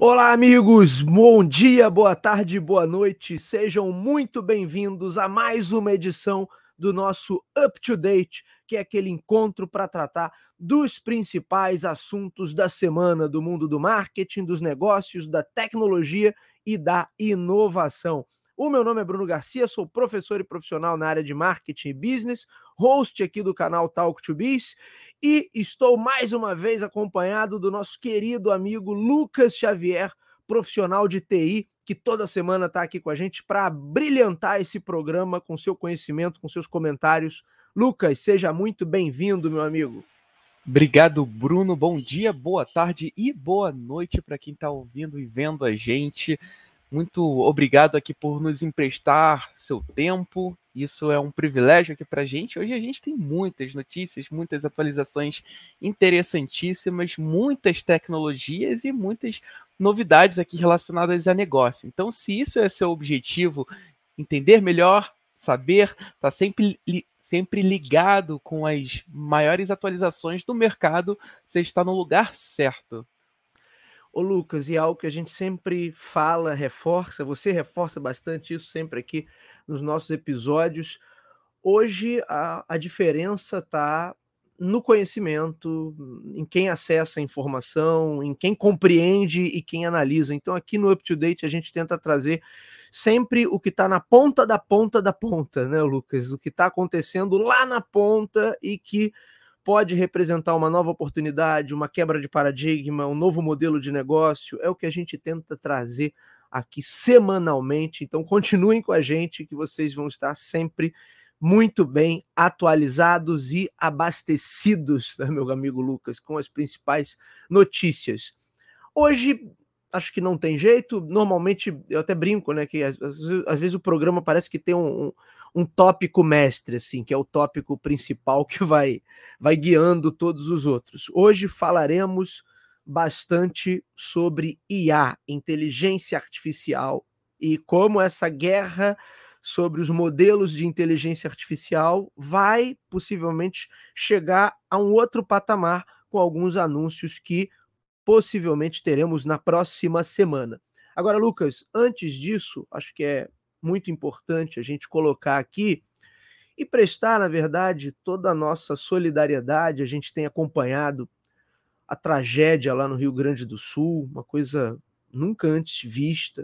Olá, amigos! Bom dia, boa tarde, boa noite. Sejam muito bem-vindos a mais uma edição do nosso Up to Date, que é aquele encontro para tratar dos principais assuntos da semana do mundo do marketing, dos negócios, da tecnologia e da inovação. O meu nome é Bruno Garcia, sou professor e profissional na área de marketing e business, host aqui do canal Talk to Biz, e estou mais uma vez acompanhado do nosso querido amigo Lucas Xavier, profissional de TI, que toda semana está aqui com a gente para brilhantar esse programa com seu conhecimento, com seus comentários. Lucas, seja muito bem-vindo, meu amigo. Obrigado, Bruno. Bom dia, boa tarde e boa noite para quem está ouvindo e vendo a gente. Muito obrigado aqui por nos emprestar seu tempo. Isso é um privilégio aqui para a gente. Hoje a gente tem muitas notícias, muitas atualizações interessantíssimas, muitas tecnologias e muitas novidades aqui relacionadas a negócio. Então, se isso é seu objetivo, entender melhor, saber, tá sempre ligado com as maiores atualizações do mercado, você está no lugar certo. Ô Lucas, e algo que a gente sempre fala, reforça, você reforça bastante isso sempre aqui nos nossos episódios. Hoje a diferença está no conhecimento, em quem acessa a informação, em quem compreende e quem analisa. Então aqui no Up to Date a gente tenta trazer sempre o que está na ponta da ponta da ponta, né, Lucas? O que está acontecendo lá na ponta e que pode representar uma nova oportunidade, uma quebra de paradigma, um novo modelo de negócio. É o que a gente tenta trazer aqui semanalmente. Então continuem com a gente que vocês vão estar sempre muito bem atualizados e abastecidos, né, meu amigo Lucas, com as principais notícias. Hoje, acho que não tem jeito, normalmente eu até brinco, né, que às vezes o programa parece que tem um tópico mestre, assim, que é o tópico principal que vai guiando todos os outros. Hoje falaremos bastante sobre IA, inteligência artificial, e como essa guerra sobre os modelos de inteligência artificial vai possivelmente chegar a um outro patamar com alguns anúncios que possivelmente teremos na próxima semana. Agora, Lucas, antes disso, acho que é muito importante a gente colocar aqui e prestar, na verdade, toda a nossa solidariedade. A gente tem acompanhado a tragédia lá no Rio Grande do Sul, uma coisa nunca antes vista,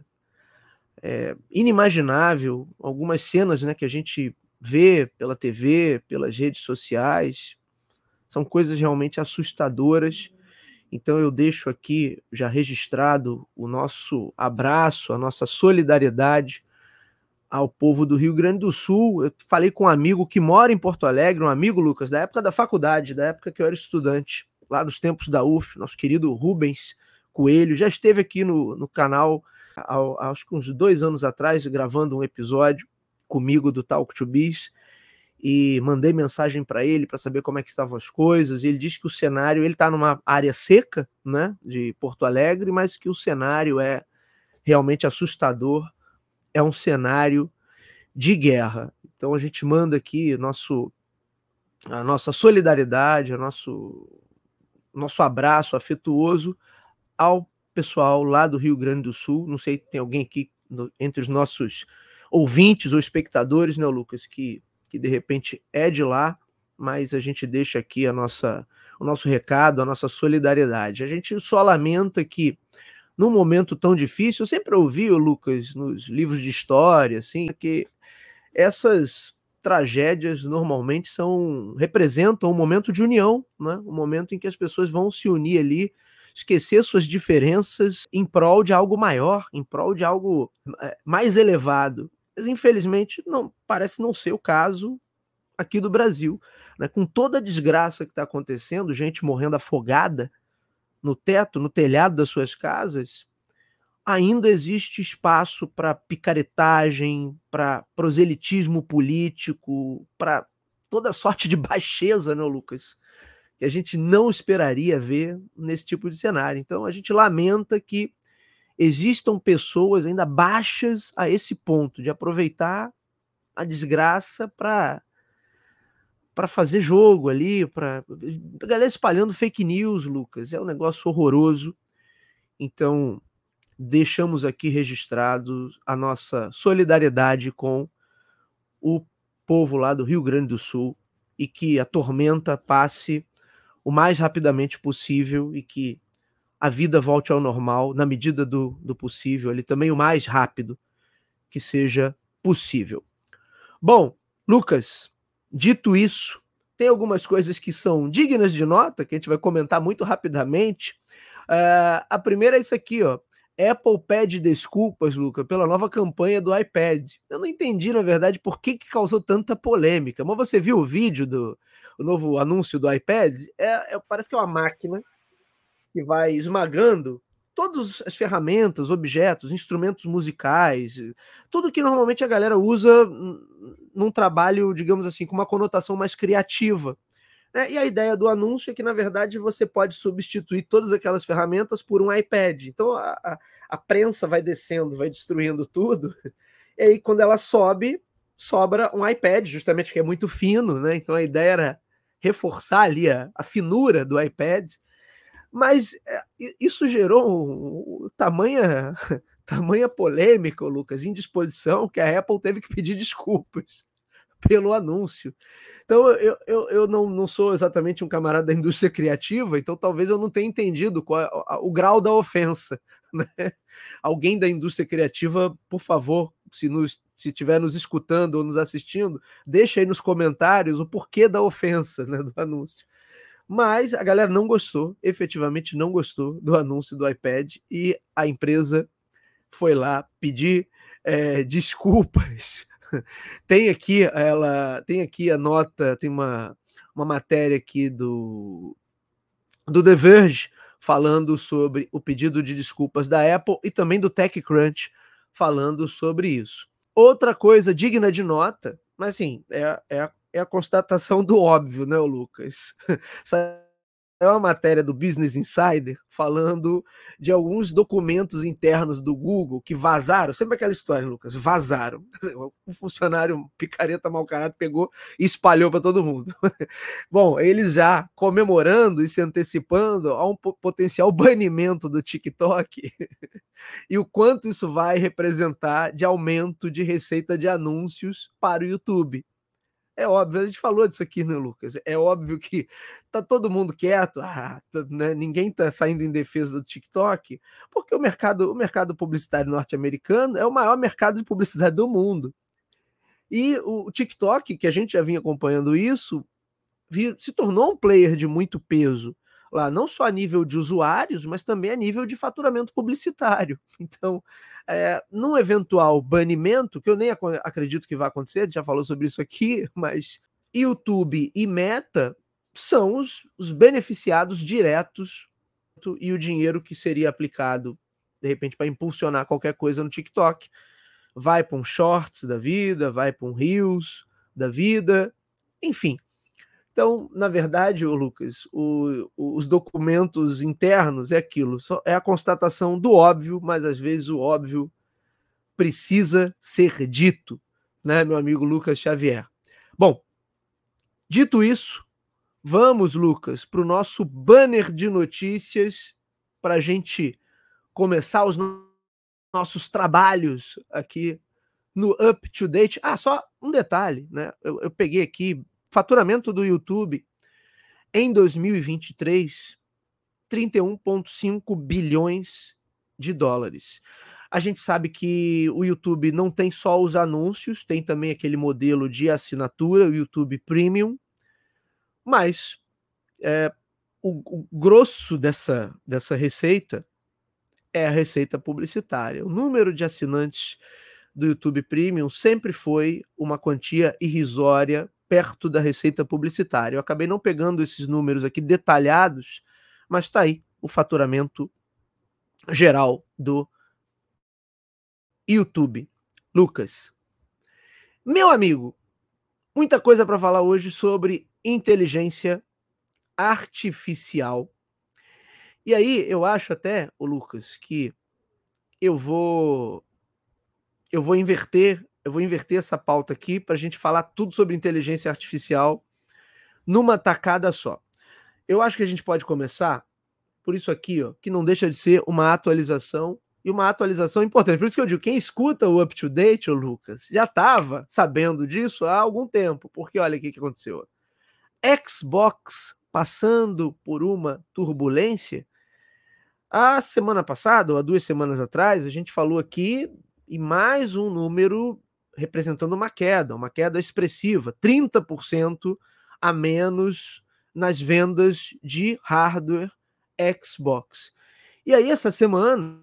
inimaginável, algumas cenas, né, que a gente vê pela TV, pelas redes sociais, são coisas realmente assustadoras. Então eu deixo aqui já registrado o nosso abraço, a nossa solidariedade ao povo do Rio Grande do Sul. Eu falei com um amigo que mora em Porto Alegre, um amigo, Lucas, da época da faculdade, da época que eu era estudante, lá nos tempos da UF, nosso querido Rubens Coelho, já esteve aqui no canal acho que uns 2 anos atrás, gravando um episódio comigo do Talk to Biz, e mandei mensagem para ele para saber como é que estavam as coisas, e ele disse que o cenário, ele está numa área seca, né, de Porto Alegre, mas que o cenário é realmente assustador, é um cenário de guerra. Então a gente manda aqui a nossa solidariedade, nosso abraço afetuoso ao pessoal lá do Rio Grande do Sul. Não sei se tem alguém aqui entre os nossos ouvintes ou espectadores, né, Lucas, que de repente é de lá, mas a gente deixa aqui o nosso recado, a nossa solidariedade. A gente só lamenta que, num momento tão difícil, eu sempre ouvi, Lucas, nos livros de história, assim, que essas tragédias normalmente representam um momento de união, né? Um momento em que as pessoas vão se unir ali, esquecer suas diferenças em prol de algo maior, em prol de algo mais elevado. Mas infelizmente não parece não ser o caso aqui do Brasil, né? Com toda a desgraça que está acontecendo, gente morrendo afogada no teto, no telhado das suas casas, ainda existe espaço para picaretagem, para proselitismo político, para toda sorte de baixeza, né, Lucas? Que a gente não esperaria ver nesse tipo de cenário. Então a gente lamenta que existam pessoas ainda baixas a esse ponto de aproveitar a desgraça para fazer jogo ali, para a galera espalhando fake news, Lucas. É um negócio horroroso. Então deixamos aqui registrado a nossa solidariedade com o povo lá do Rio Grande do Sul e que a tormenta passe o mais rapidamente possível e que a vida volte ao normal na medida do possível, ali também o mais rápido que seja possível. Bom, Lucas, dito isso, tem algumas coisas que são dignas de nota, que a gente vai comentar muito rapidamente. A primeira é isso aqui, ó. Apple pede desculpas, Lucas, pela nova campanha do iPad. Eu não entendi, na verdade, por que causou tanta polêmica. Mas você viu o vídeo do o novo anúncio do iPad? Parece que é uma máquina que vai esmagando todas as ferramentas, objetos, instrumentos musicais, tudo que normalmente a galera usa num trabalho, digamos assim, com uma conotação mais criativa. E a ideia do anúncio é que, na verdade, você pode substituir todas aquelas ferramentas por um iPad. Então, a prensa vai descendo, vai destruindo tudo, e aí, quando ela sobe, sobra um iPad, justamente porque é muito fino, né? Então, a ideia era reforçar ali a finura do iPad, mas isso gerou tamanha polêmica, Lucas, indisposição, que a Apple teve que pedir desculpas pelo anúncio. Então, eu não sou exatamente um camarada da indústria criativa, então talvez eu não tenha entendido qual é o grau da ofensa. Né? Alguém da indústria criativa, por favor, se estiver nos escutando ou nos assistindo, deixa aí nos comentários o porquê da ofensa, né, do anúncio. Mas a galera não gostou, efetivamente não gostou do anúncio do iPad e a empresa foi lá pedir desculpas. Tem aqui a nota, tem uma matéria aqui do The Verge falando sobre o pedido de desculpas da Apple e também do TechCrunch falando sobre isso. Outra coisa digna de nota, mas assim, é a constatação do óbvio, né, Lucas? É uma matéria do Business Insider falando de alguns documentos internos do Google que vazaram. Sempre aquela história, Lucas, vazaram. Um funcionário picareta mau caráter pegou e espalhou para todo mundo. Bom, eles já comemorando e se antecipando a um potencial banimento do TikTok e o quanto isso vai representar de aumento de receita de anúncios para o YouTube. É óbvio, a gente falou disso aqui, né, Lucas? É óbvio que tá todo mundo quieto, né? Ninguém tá saindo em defesa do TikTok, porque o mercado publicitário norte-americano é o maior mercado de publicidade do mundo. E o TikTok, que a gente já vinha acompanhando isso, se tornou um player de muito peso lá, não só a nível de usuários, mas também a nível de faturamento publicitário. Então, num eventual banimento, que eu nem acredito que vai acontecer, a gente já falou sobre isso aqui, mas YouTube e Meta são os beneficiados diretos e o dinheiro que seria aplicado, de repente, para impulsionar qualquer coisa no TikTok, vai para um Shorts da vida, vai para um Reels da vida, enfim. Então, na verdade, Lucas, os documentos internos é aquilo, é a constatação do óbvio, mas às vezes o óbvio precisa ser dito, né, meu amigo Lucas Xavier? Bom, dito isso, vamos, Lucas, para o nosso banner de notícias para a gente começar os nossos trabalhos aqui no Up to Date. Só um detalhe, né? Eu peguei aqui faturamento do YouTube em 2023, 31,5 bilhões de dólares. A gente sabe que o YouTube não tem só os anúncios, tem também aquele modelo de assinatura, o YouTube Premium, mas o grosso dessa receita é a receita publicitária. O número de assinantes do YouTube Premium sempre foi uma quantia irrisória perto da receita publicitária. Eu acabei não pegando esses números aqui detalhados, mas está aí o faturamento geral do YouTube. Lucas, meu amigo, muita coisa para falar hoje sobre inteligência artificial. E aí eu acho até, Lucas, que eu vou inverter essa pauta aqui para a gente falar tudo sobre inteligência artificial numa tacada só. Eu acho que a gente pode começar por isso aqui, ó, que não deixa de ser uma atualização e uma atualização importante. Por isso que eu digo, quem escuta o Up to Date, o Lucas, já estava sabendo disso há algum tempo, porque olha o que aconteceu. Xbox passando por uma turbulência. A semana passada, ou há 2 semanas atrás, a gente falou aqui e mais um número representando uma queda expressiva, 30% a menos nas vendas de hardware Xbox. E aí, essa semana,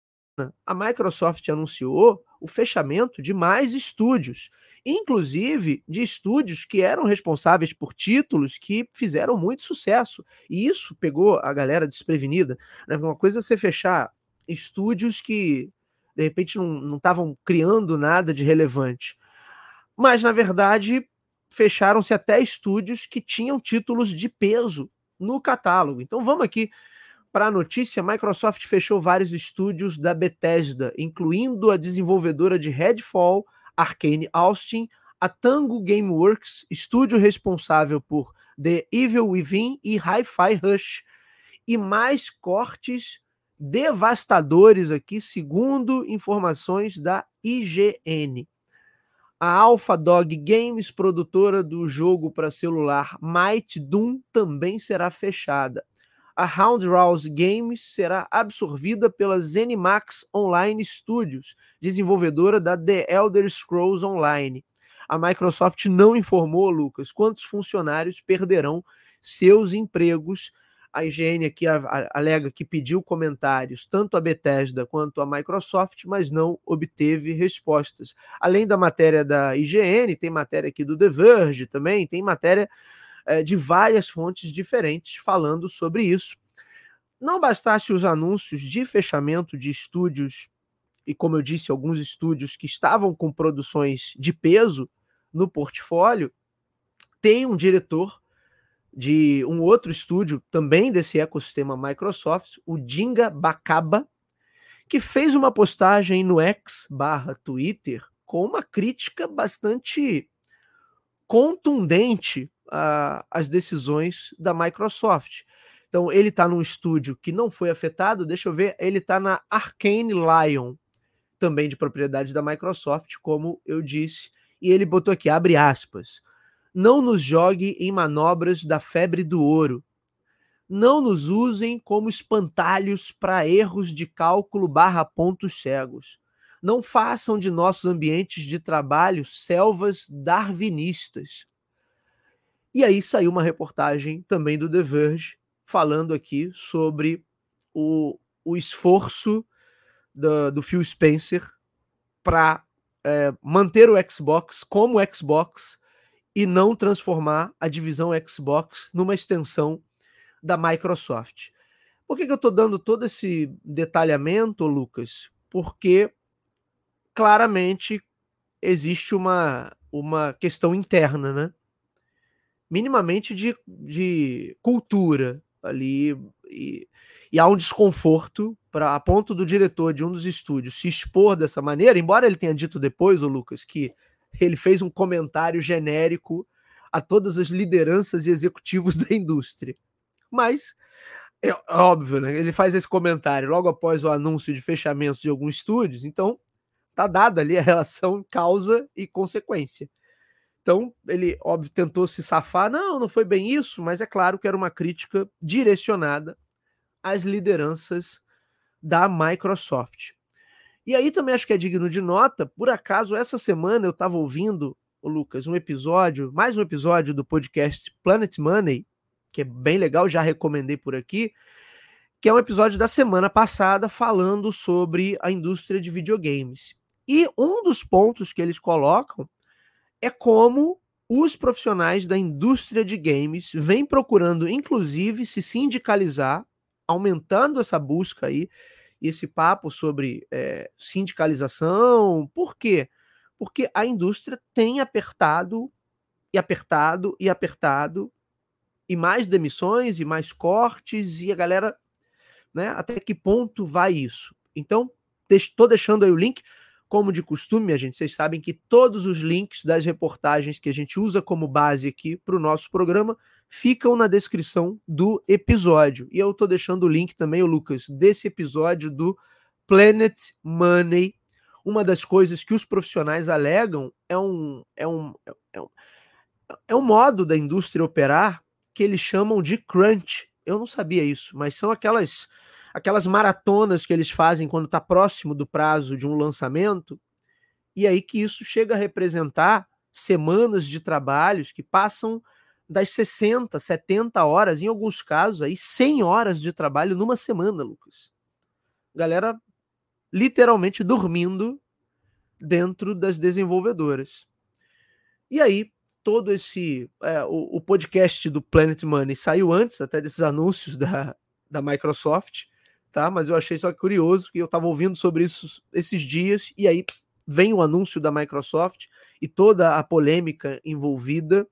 a Microsoft anunciou o fechamento de mais estúdios, inclusive de estúdios que eram responsáveis por títulos que fizeram muito sucesso. E isso pegou a galera desprevenida. Né? Uma coisa é você fechar estúdios que, de repente, não estavam criando nada de relevante. Mas, na verdade, fecharam-se até estúdios que tinham títulos de peso no catálogo. Então, vamos aqui para a notícia. A Microsoft fechou vários estúdios da Bethesda, incluindo a desenvolvedora de Redfall, Arcane Austin, a Tango Gameworks, estúdio responsável por The Evil Within e Hi-Fi Rush, e mais cortes devastadores aqui, segundo informações da IGN. A Alpha Dog Games, produtora do jogo para celular Might Doom, também será fechada. A Roundhouse Games será absorvida pela ZeniMax Online Studios, desenvolvedora da The Elder Scrolls Online. A Microsoft não informou, Lucas, quantos funcionários perderão seus empregos. A IGN aqui alega que pediu comentários tanto a Bethesda quanto a Microsoft, mas não obteve respostas. Além da matéria da IGN, tem matéria aqui do The Verge também, tem matéria de várias fontes diferentes falando sobre isso. Não bastasse os anúncios de fechamento de estúdios, e como eu disse, alguns estúdios que estavam com produções de peso no portfólio, tem um diretor de um outro estúdio, também desse ecossistema Microsoft, o Dinga Bacaba, que fez uma postagem no X/Twitter com uma crítica bastante contundente às decisões da Microsoft. Então, ele está num estúdio que não foi afetado, deixa eu ver, ele está na Arcane Lion, também de propriedade da Microsoft, como eu disse, e ele botou aqui, abre aspas, não nos jogue em manobras da febre do ouro, não nos usem como espantalhos para erros de cálculo / pontos cegos, não façam de nossos ambientes de trabalho selvas darwinistas. E aí saiu uma reportagem também do The Verge, falando aqui sobre o esforço do Phil Spencer para manter o Xbox como Xbox e não transformar a divisão Xbox numa extensão da Microsoft. Por que eu estou dando todo esse detalhamento, Lucas? Porque claramente existe uma questão interna, né? Minimamente de cultura ali, e há um desconforto a ponto do diretor de um dos estúdios se expor dessa maneira, embora ele tenha dito depois, o Lucas, que ele fez um comentário genérico a todas as lideranças e executivos da indústria. Mas, é óbvio, né? Ele faz esse comentário logo após o anúncio de fechamento de alguns estúdios, então tá dada ali a relação causa e consequência. Então, ele, óbvio, tentou se safar. Não foi bem isso, mas é claro que era uma crítica direcionada às lideranças da Microsoft. E aí também acho que é digno de nota, por acaso, essa semana eu estava ouvindo, Lucas, mais um episódio do podcast Planet Money, que é bem legal, já recomendei por aqui, que é um episódio da semana passada falando sobre a indústria de videogames. E um dos pontos que eles colocam é como os profissionais da indústria de games vêm procurando, inclusive, se sindicalizar, aumentando essa busca aí, esse papo sobre sindicalização. Por quê? Porque a indústria tem apertado, e mais demissões, e mais cortes, e a galera, né, até que ponto vai isso? Então, estou deixando aí o link. Como de costume, minha gente, vocês sabem que todos os links das reportagens que a gente usa como base aqui para o nosso programa ficam na descrição do episódio. E eu estou deixando o link também, o Lucas, desse episódio do Planet Money. Uma das coisas que os profissionais alegam é um modo da indústria operar que eles chamam de crunch. Eu não sabia isso, mas são aquelas maratonas que eles fazem quando está próximo do prazo de um lançamento, e aí que isso chega a representar semanas de trabalhos que passam das 60, 70 horas, em alguns casos, aí 100 horas de trabalho numa semana, Lucas. Galera literalmente dormindo dentro das desenvolvedoras. E aí, todo esse... o podcast do Planet Money saiu antes até desses anúncios da Microsoft, tá? Mas eu achei só curioso, que eu estava ouvindo sobre isso esses dias, e aí vem o anúncio da Microsoft e toda a polêmica envolvida,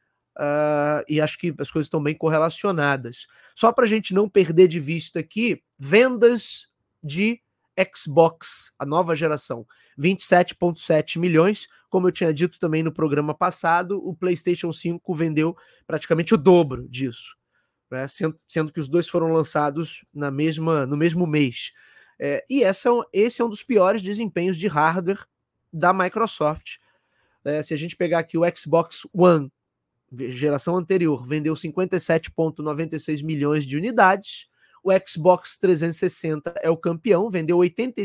e acho que as coisas estão bem correlacionadas. Só para a gente não perder de vista aqui, vendas de Xbox, a nova geração, 27,7 milhões. Como eu tinha dito também no programa passado, o PlayStation 5 vendeu praticamente o dobro disso, né? Sendo que os dois foram lançados no mesmo mês. E esse é um dos piores desempenhos de hardware da Microsoft. Se a gente pegar aqui o Xbox One, geração anterior, vendeu 57,96 milhões de unidades. O Xbox 360 é o campeão, vendeu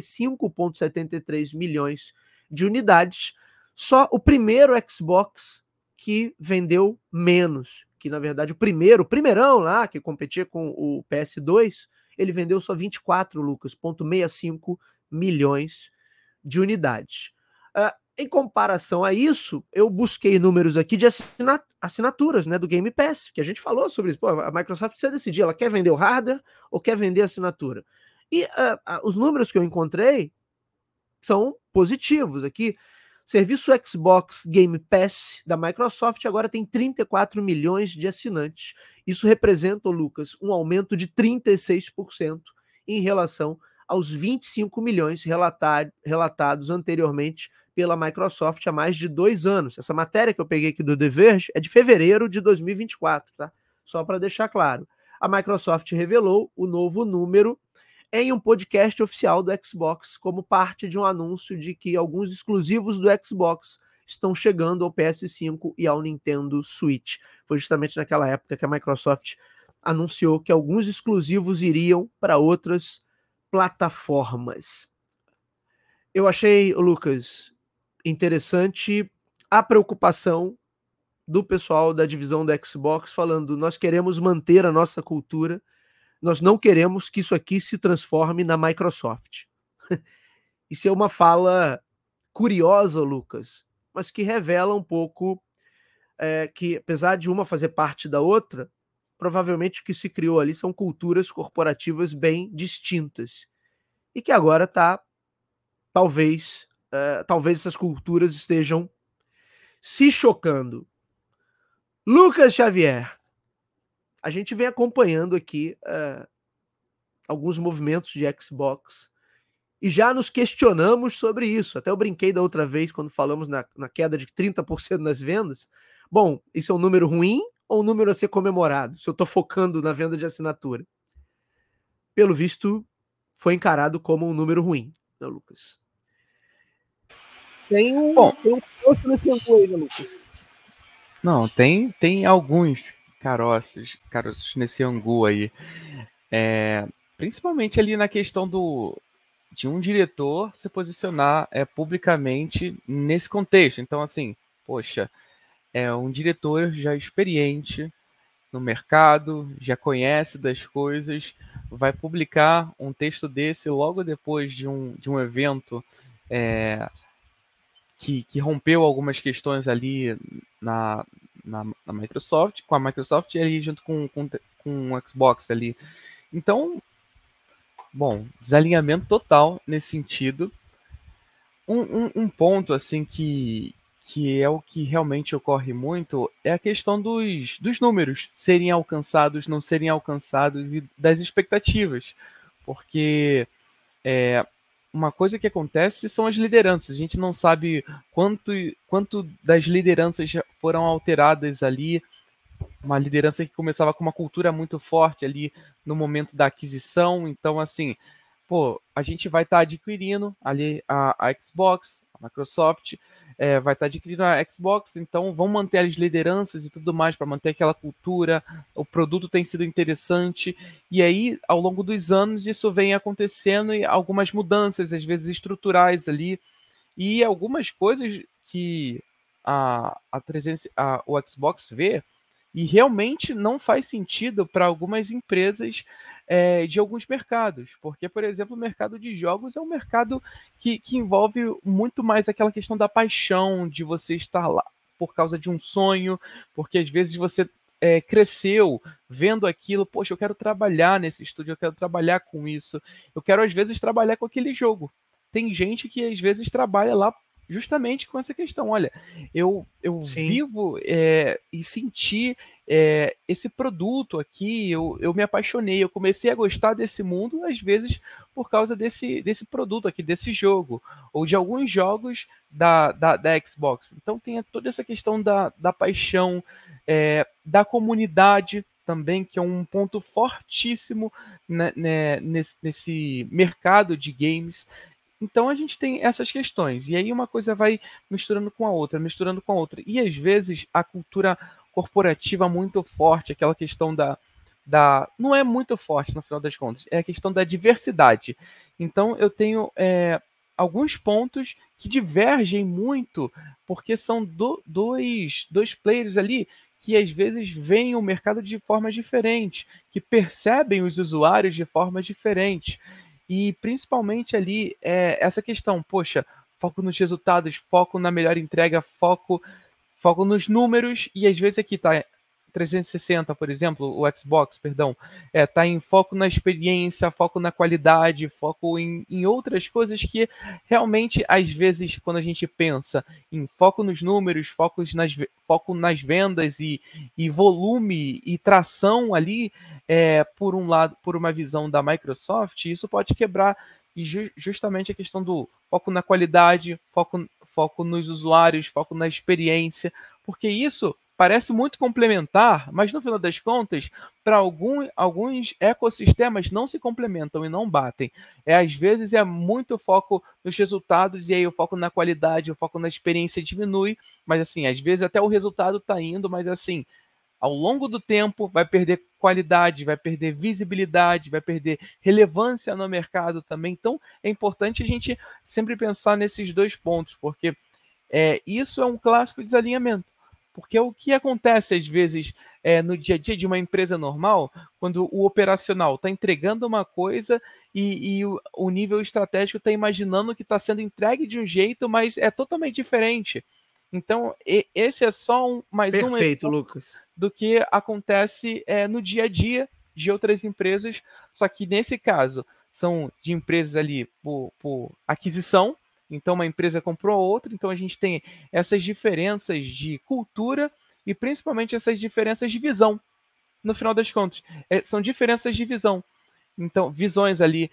85,73 milhões de unidades. Só o primeiro Xbox que vendeu menos, que na verdade o primeirão lá, que competia com o PS2, ele vendeu só 24,65 milhões de unidades. Em comparação a isso, eu busquei números aqui de assinaturas, né, do Game Pass, que a gente falou sobre isso. Pô, a Microsoft precisa decidir, ela quer vender o hardware ou quer vender a assinatura. E os números que eu encontrei são positivos aqui. Serviço Xbox Game Pass da Microsoft agora tem 34 milhões de assinantes. Isso representa, Lucas, um aumento de 36% em relação aos 25 milhões relatados anteriormente pela Microsoft há mais de 2 anos. Essa matéria que eu peguei aqui do The Verge é de fevereiro de 2024, tá? Só para deixar claro. A Microsoft revelou o novo número em um podcast oficial do Xbox, como parte de um anúncio de que alguns exclusivos do Xbox estão chegando ao PS5 e ao Nintendo Switch. Foi justamente naquela época que a Microsoft anunciou que alguns exclusivos iriam para outras plataformas. Eu achei, Lucas, interessante a preocupação do pessoal da divisão do Xbox falando: nós queremos manter a nossa cultura, nós não queremos que isso aqui se transforme na Microsoft. Isso é uma fala curiosa, Lucas, mas que revela um pouco que, apesar de uma fazer parte da outra, provavelmente o que se criou ali são culturas corporativas bem distintas. E que agora está, talvez essas culturas estejam se chocando. Lucas Xavier, a gente vem acompanhando aqui alguns movimentos de Xbox e já nos questionamos sobre isso. Até eu brinquei da outra vez, quando falamos na queda de 30% nas vendas. Bom, isso é um número ruim ou um número a ser comemorado, se eu estou focando na venda de assinatura? Pelo visto, foi encarado como um número ruim, né, Lucas? Tem um caroço nesse ângulo aí, né, Lucas? Não, tem alguns caroços nesse angu aí. Principalmente ali na questão de um diretor se posicionar publicamente nesse contexto. Então, assim, poxa, é um diretor já experiente no mercado, já conhece das coisas, vai publicar um texto desse logo depois de um evento que rompeu algumas questões ali na Microsoft, com a Microsoft e ali junto com o Xbox ali. Então, bom, desalinhamento total nesse sentido. Um ponto assim que é o que realmente ocorre muito é a questão dos números serem alcançados, não serem alcançados e das expectativas, porque uma coisa que acontece são as lideranças. A gente não sabe quanto das lideranças já foram alteradas ali. Uma liderança que começava com uma cultura muito forte ali no momento da aquisição. Então, assim, pô, a gente vai estar adquirindo ali a Xbox, a Microsoft vai estar adquirindo a Xbox, então vão manter as lideranças e tudo mais para manter aquela cultura, o produto tem sido interessante, e aí, ao longo dos anos, isso vem acontecendo e algumas mudanças, às vezes estruturais ali, e algumas coisas que o Xbox vê e realmente não faz sentido para algumas empresas de alguns mercados. Porque, por exemplo, o mercado de jogos é um mercado que envolve muito mais aquela questão da paixão, de você estar lá por causa de um sonho, porque às vezes você cresceu vendo aquilo, poxa, eu quero trabalhar nesse estúdio, eu quero trabalhar com isso, eu quero às vezes trabalhar com aquele jogo. Tem gente que às vezes trabalha lá justamente com essa questão. Olha, eu Sim. vivo e senti esse produto aqui, eu me apaixonei, eu comecei a gostar desse mundo, às vezes, por causa desse produto aqui, desse jogo, ou de alguns jogos da Xbox. Então tem toda essa questão da paixão, da comunidade também, que é um ponto fortíssimo nesse mercado de games. Então a gente tem essas questões. E aí uma coisa vai misturando com a outra, misturando com a outra. E às vezes a cultura corporativa muito forte, aquela questão não é muito forte no final das contas, é a questão da diversidade. Então eu tenho alguns pontos que divergem muito, porque são dois players ali que às vezes veem o mercado de formas diferentes, que percebem os usuários de formas diferentes. E principalmente ali essa questão, poxa, foco nos resultados, foco na melhor entrega, foco nos números, e às vezes aqui tá 360, por exemplo, o Xbox, perdão, tá em foco na experiência, foco na qualidade, foco em outras coisas que realmente, às vezes, quando a gente pensa em foco nos números, foco nas vendas e volume e tração ali, por um lado, por uma visão da Microsoft, isso pode quebrar justamente a questão do foco na qualidade, foco nos usuários, foco na experiência, porque isso parece muito complementar, mas no final das contas, para alguns ecossistemas não se complementam e não batem. Às vezes é muito foco nos resultados e aí o foco na qualidade, o foco na experiência diminui, mas assim, às vezes até o resultado está indo, mas assim, ao longo do tempo vai perder qualidade, vai perder visibilidade, vai perder relevância no mercado também. Então é importante a gente sempre pensar nesses dois pontos, porque isso é um clássico desalinhamento. Porque o que acontece às vezes no dia a dia de uma empresa normal, quando o operacional está entregando uma coisa e o nível estratégico está imaginando que está sendo entregue de um jeito, mas é totalmente diferente. Então, esse é só mais um Perfeito, exemplo Lucas. do que acontece no dia a dia de outras empresas, só que nesse caso são de empresas ali por aquisição, então uma empresa comprou a outra, então a gente tem essas diferenças de cultura e principalmente essas diferenças de visão. No final das contas, são diferenças de visão. Então, visões ali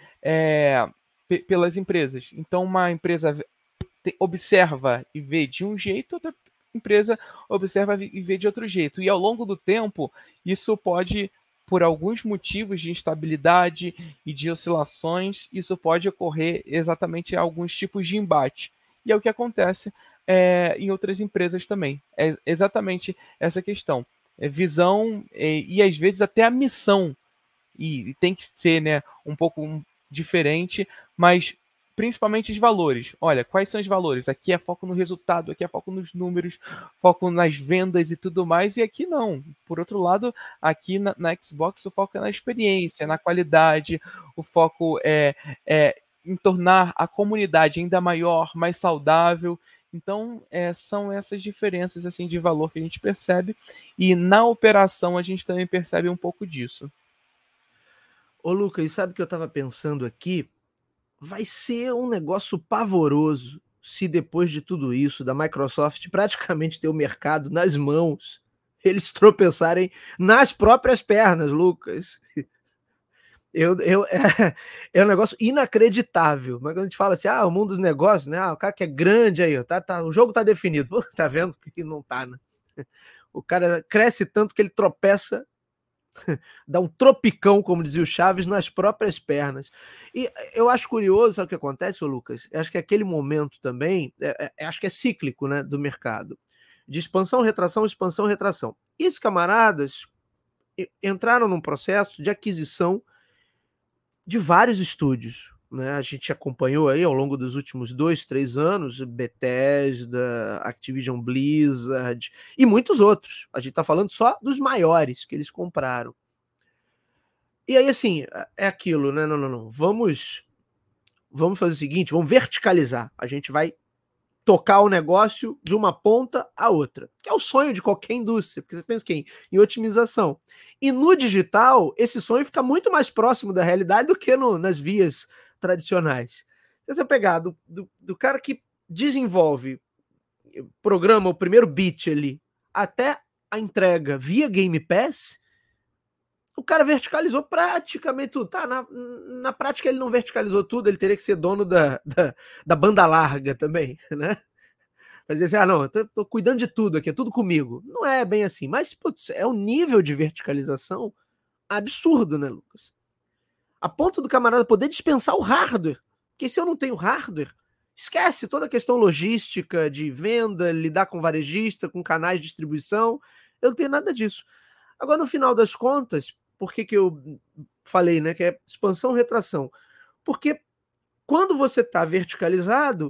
pelas empresas. Então, uma empresa observa e vê de um jeito, outra empresa observa e vê de outro jeito. E ao longo do tempo, isso pode, por alguns motivos de instabilidade e de oscilações, isso pode ocorrer exatamente em alguns tipos de embate. E é o que acontece em outras empresas também. É exatamente essa questão. Visão e às vezes até a missão. E tem que ser um pouco diferente, mas principalmente os valores. Olha, quais são os valores? Aqui é foco no resultado, aqui é foco nos números, foco nas vendas e tudo mais, e aqui não. Por outro lado, aqui na Xbox o foco é na experiência, na qualidade, o foco é em tornar a comunidade ainda maior, mais saudável. Então, são essas diferenças assim de valor que a gente percebe, e na operação a gente também percebe um pouco disso. Ô, Lucas, e sabe o que eu estava pensando aqui? Vai ser um negócio pavoroso se depois de tudo isso, da Microsoft praticamente ter o mercado nas mãos, eles tropeçarem nas próprias pernas, Lucas. É um negócio inacreditável. Mas quando a gente fala assim, o mundo dos negócios, né? O cara que é grande aí, o jogo tá definido. Pô, tá vendo que não tá, né? O cara cresce tanto que ele tropeça dá um tropicão, como dizia o Chaves, nas próprias pernas. E eu acho curioso, sabe o que acontece, ô Lucas? Eu acho que aquele momento também, acho que é cíclico, né, do mercado, de expansão, retração. E esses camaradas entraram num processo de aquisição de vários estúdios, né? A gente acompanhou aí ao longo dos últimos 2, 3 anos, Bethesda, Activision Blizzard e muitos outros. A gente está falando só dos maiores que eles compraram. E aí, assim, é aquilo, né? Não. Vamos fazer o seguinte, vamos verticalizar. A gente vai tocar o negócio de uma ponta a outra, que é o sonho de qualquer indústria, porque você pensa em otimização. E no digital, esse sonho fica muito mais próximo da realidade do que nas vias tradicionais. Se você pegar do cara que desenvolve, programa o primeiro bit ali, até a entrega via Game Pass, o cara verticalizou praticamente tudo. Tá, na prática ele não verticalizou tudo, ele teria que ser dono da banda larga também, né? Pra dizer assim, não, eu tô cuidando de tudo aqui, é tudo comigo. Não é bem assim, mas, putz, é um nível de verticalização absurdo, né, Lucas? A ponto do camarada poder dispensar o hardware. Porque se eu não tenho hardware, esquece toda a questão logística, de venda, lidar com varejista, com canais de distribuição, eu não tenho nada disso. Agora, no final das contas, por que eu falei, né, que é expansão, retração? Porque quando você está verticalizado,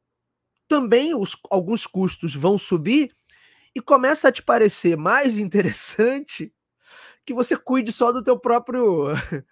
também alguns custos vão subir e começa a te parecer mais interessante que você cuide só do teu próprio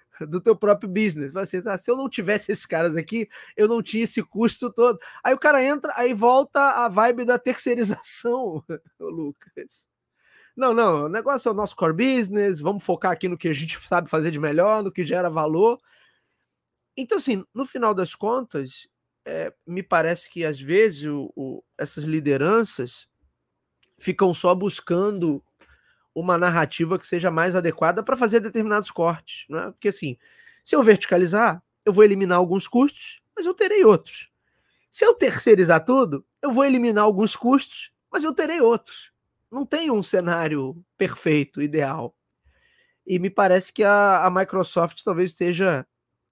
business. Assim, se eu não tivesse esses caras aqui, eu não tinha esse custo todo. Aí o cara entra, aí volta a vibe da terceirização, Lucas. Não, o negócio é o nosso core business, vamos focar aqui no que a gente sabe fazer de melhor, no que gera valor. Então, assim, no final das contas, me parece que às vezes essas lideranças ficam só buscando uma narrativa que seja mais adequada para fazer determinados cortes, né? Porque assim, se eu verticalizar, eu vou eliminar alguns custos, mas eu terei outros. Se eu terceirizar tudo, eu vou eliminar alguns custos, mas eu terei outros. Não tem um cenário perfeito, ideal. E me parece que a Microsoft talvez esteja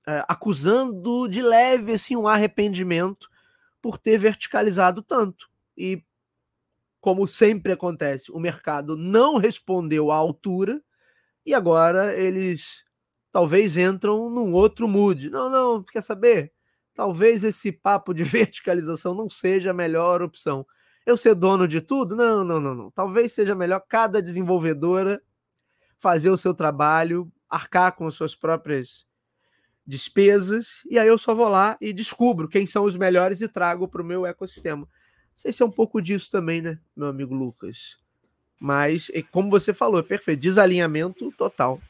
acusando de leve assim, um arrependimento por ter verticalizado tanto. E, como sempre acontece, o mercado não respondeu à altura e agora eles talvez entram num outro mood. Não, quer saber? Talvez esse papo de verticalização não seja a melhor opção. Eu ser dono de tudo? Não. Talvez seja melhor cada desenvolvedora fazer o seu trabalho, arcar com as suas próprias despesas, e aí eu só vou lá e descubro quem são os melhores e trago para o meu ecossistema. Não sei se é um pouco disso também, né, meu amigo Lucas? Mas, como você falou, é perfeito, desalinhamento total.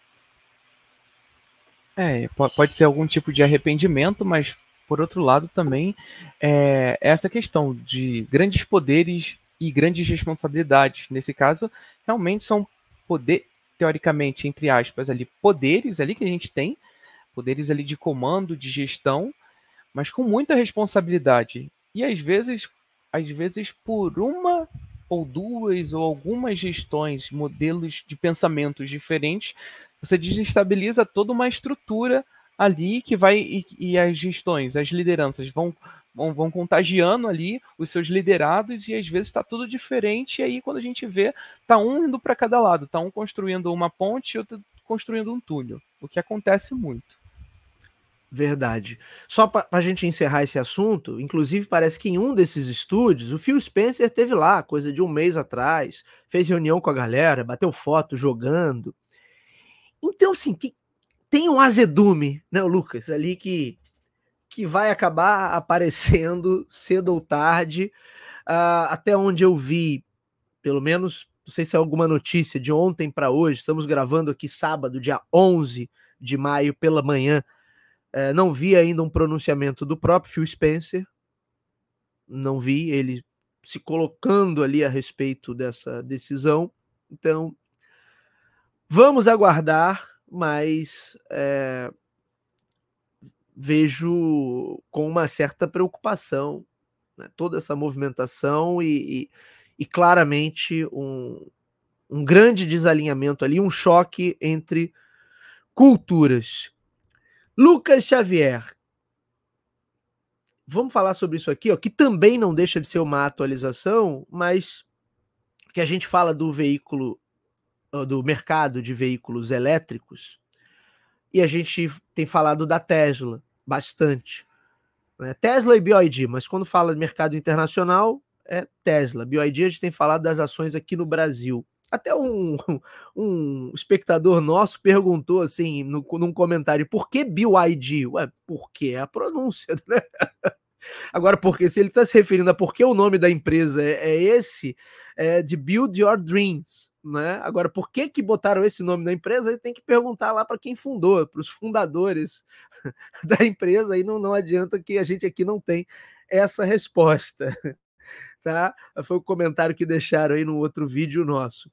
Pode ser algum tipo de arrependimento, mas por outro lado também essa questão de grandes poderes e grandes responsabilidades. Nesse caso, realmente são teoricamente, entre aspas, ali, poderes ali que a gente tem, poderes ali de comando, de gestão, mas com muita responsabilidade. E às vezes por uma ou duas ou algumas gestões, modelos de pensamentos diferentes, você desestabiliza toda uma estrutura ali que vai e as gestões, as lideranças vão contagiando ali os seus liderados e às vezes está tudo diferente e aí quando a gente vê, tá um indo para cada lado, tá um construindo uma ponte e outro construindo um túnel, o que acontece muito. Verdade. Só para a gente encerrar esse assunto, inclusive parece que em um desses estúdios, o Phil Spencer teve lá, coisa de um mês atrás, fez reunião com a galera, bateu foto jogando. Então, assim, tem um azedume, né, Lucas, ali que vai acabar aparecendo cedo ou tarde, até onde eu vi, pelo menos, não sei se é alguma notícia de ontem para hoje, estamos gravando aqui sábado, dia 11 de maio, pela manhã, não vi ainda um pronunciamento do próprio Phil Spencer, não vi ele se colocando ali a respeito dessa decisão, então vamos aguardar, mas vejo com uma certa preocupação, né, toda essa movimentação e claramente um grande desalinhamento ali, um choque entre culturas. Lucas Xavier, vamos falar sobre isso aqui, ó, que também não deixa de ser uma atualização, mas que a gente fala do veículo, do mercado de veículos elétricos, e a gente tem falado da Tesla bastante. Né? Tesla e BYD, mas quando fala de mercado internacional, é Tesla. BYD a gente tem falado das ações aqui no Brasil. Até um espectador nosso perguntou assim, num comentário, por que BYD? Ué, porque é a pronúncia, né? Agora, porque se ele está se referindo a por que o nome da empresa é esse, é de Build Your Dreams, né? Agora, por que botaram esse nome da empresa? Aí tem que perguntar lá para quem fundou, para os fundadores da empresa, aí não adianta que a gente aqui não tem essa resposta. Tá? Foi o comentário que deixaram aí no outro vídeo nosso.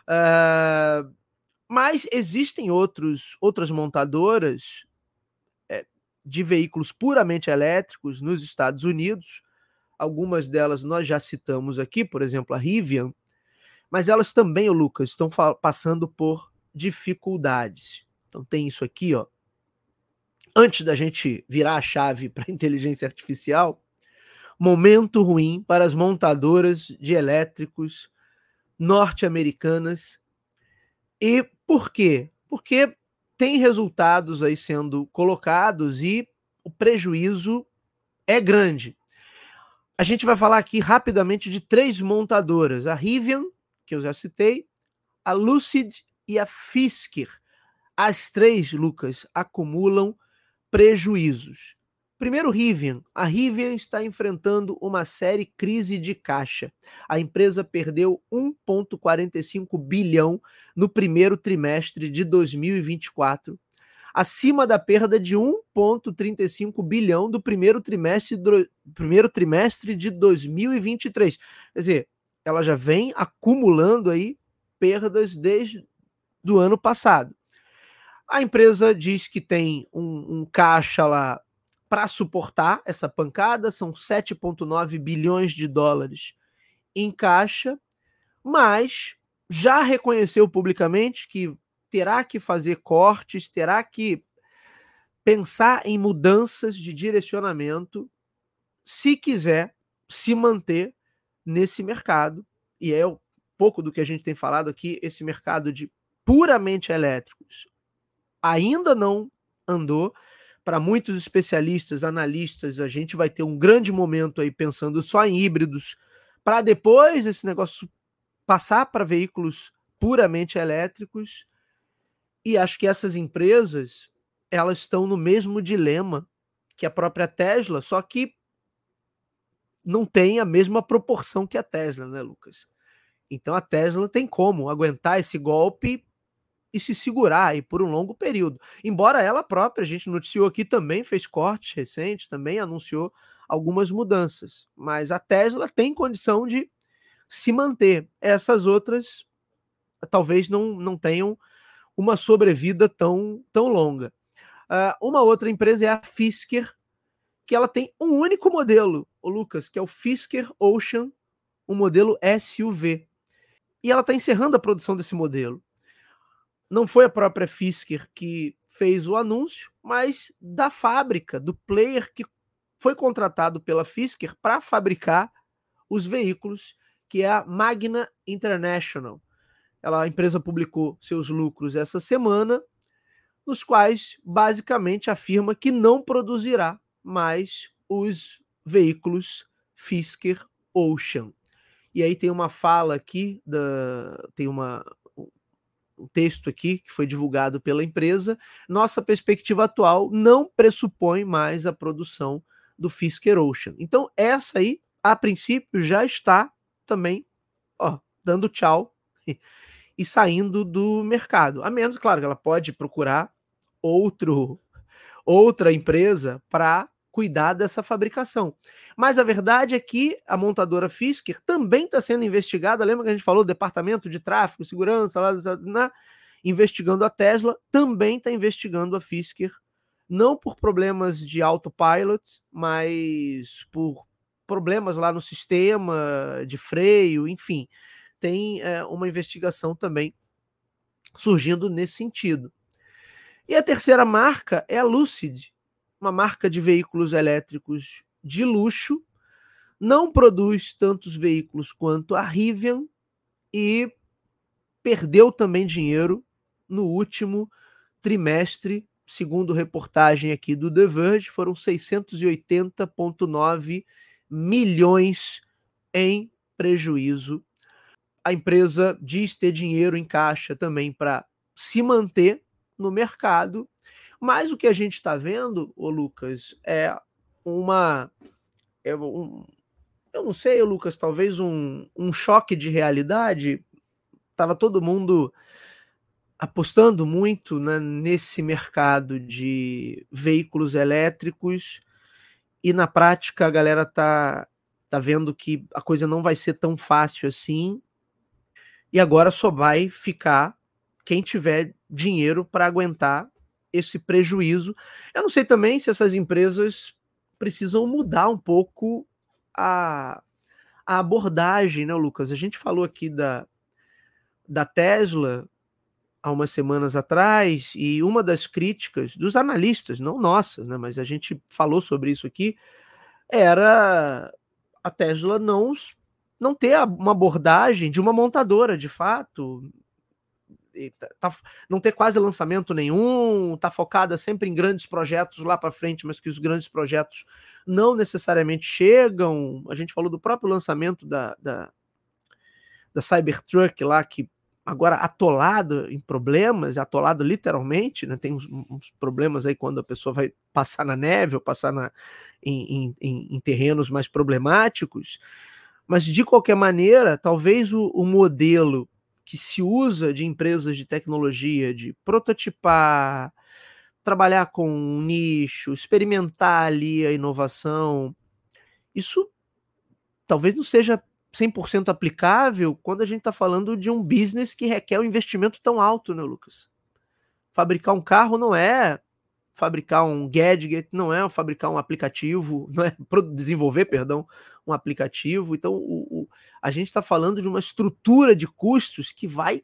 Mas existem outras montadoras de veículos puramente elétricos nos Estados Unidos. Algumas delas nós já citamos aqui, por exemplo, a Rivian, mas elas também, Lucas, estão passando por dificuldades. Então tem isso aqui, ó. Antes da gente virar a chave para a inteligência artificial, momento ruim para as montadoras de elétricos norte-americanas. E por quê? Porque tem resultados aí sendo colocados e o prejuízo é grande. A gente vai falar aqui rapidamente de 3 montadoras: a Rivian, que eu já citei, a Lucid e a Fisker. As 3, Lucas, acumulam prejuízos. Primeiro, Rivian. A Rivian está enfrentando uma séria crise de caixa. A empresa perdeu 1,45 bilhão no primeiro trimestre de 2024, acima da perda de 1,35 bilhão do primeiro trimestre de 2023. Quer dizer, ela já vem acumulando aí perdas desde o ano passado. A empresa diz que tem um caixa lá para suportar essa pancada, são 7,9 bilhões de dólares em caixa, mas já reconheceu publicamente que terá que fazer cortes, terá que pensar em mudanças de direcionamento se quiser se manter nesse mercado. E é um pouco do que a gente tem falado aqui, esse mercado de puramente elétricos ainda não andou. Para muitos especialistas, analistas, a gente vai ter um grande momento aí pensando só em híbridos, para depois esse negócio passar para veículos puramente elétricos. E acho que essas empresas, elas estão no mesmo dilema que a própria Tesla, só que não tem a mesma proporção que a Tesla, né, Lucas? Então a Tesla tem como aguentar esse golpe e se segurar aí por um longo período. Embora ela própria, a gente noticiou aqui, também fez cortes recentes, também anunciou algumas mudanças. Mas a Tesla tem condição de se manter. Essas outras talvez não tenham uma sobrevida tão longa. Uma outra empresa é a Fisker, que ela tem um único modelo, o Lucas, que é o Fisker Ocean, um modelo SUV. E ela está encerrando a produção desse modelo. Não foi a própria Fisker que fez o anúncio, mas da fábrica, do player que foi contratado pela Fisker para fabricar os veículos, que é a Magna International. A empresa publicou seus lucros essa semana, nos quais basicamente afirma que não produzirá mais os veículos Fisker Ocean. E aí tem uma fala aqui, tem um texto aqui que foi divulgado pela empresa. Nossa perspectiva atual não pressupõe mais a produção do Fisker Ocean. Então essa aí, a princípio, já está também dando tchau e saindo do mercado. A menos, claro, que ela pode procurar outra empresa para cuidar dessa fabricação. Mas a verdade é que a montadora Fisker também está sendo investigada. Lembra que a gente falou do departamento de tráfego, segurança, investigando a Tesla, também está investigando a Fisker, não por problemas de autopilot, mas por problemas lá no sistema de freio, enfim. tem uma investigação também surgindo nesse sentido. E a terceira marca é a Lucid, uma marca de veículos elétricos de luxo, não produz tantos veículos quanto a Rivian e perdeu também dinheiro no último trimestre, segundo reportagem aqui do The Verge, foram 680,9 milhões em prejuízo. A empresa diz ter dinheiro em caixa também para se manter no mercado, mas o que a gente está vendo, ô Lucas, eu não sei, Lucas, talvez um choque de realidade. Estava todo mundo apostando muito, né, nesse mercado de veículos elétricos e na prática a galera tá vendo que a coisa não vai ser tão fácil assim e agora só vai ficar quem tiver dinheiro para aguentar esse prejuízo. Eu não sei também se essas empresas precisam mudar um pouco a abordagem, né, Lucas? A gente falou aqui da Tesla há umas semanas atrás, e uma das críticas dos analistas, não nossa, né, mas a gente falou sobre isso aqui, era a Tesla não ter uma abordagem de uma montadora, de fato, não ter quase lançamento nenhum, tá focada sempre em grandes projetos lá para frente, mas que os grandes projetos não necessariamente chegam. A gente falou do próprio lançamento da Cybertruck lá, que agora atolado em problemas, atolado literalmente, né? Tem uns problemas aí quando a pessoa vai passar na neve ou passar em terrenos mais problemáticos, mas de qualquer maneira, talvez o modelo que se usa de empresas de tecnologia, de prototipar, trabalhar com um nicho, experimentar ali a inovação, isso talvez não seja 100% aplicável quando a gente está falando de um business que requer um investimento tão alto, né, Lucas? Fabricar um carro não é fabricar um gadget, não é fabricar um aplicativo, não é desenvolver, perdão, um aplicativo. Então, a gente está falando de uma estrutura de custos que vai,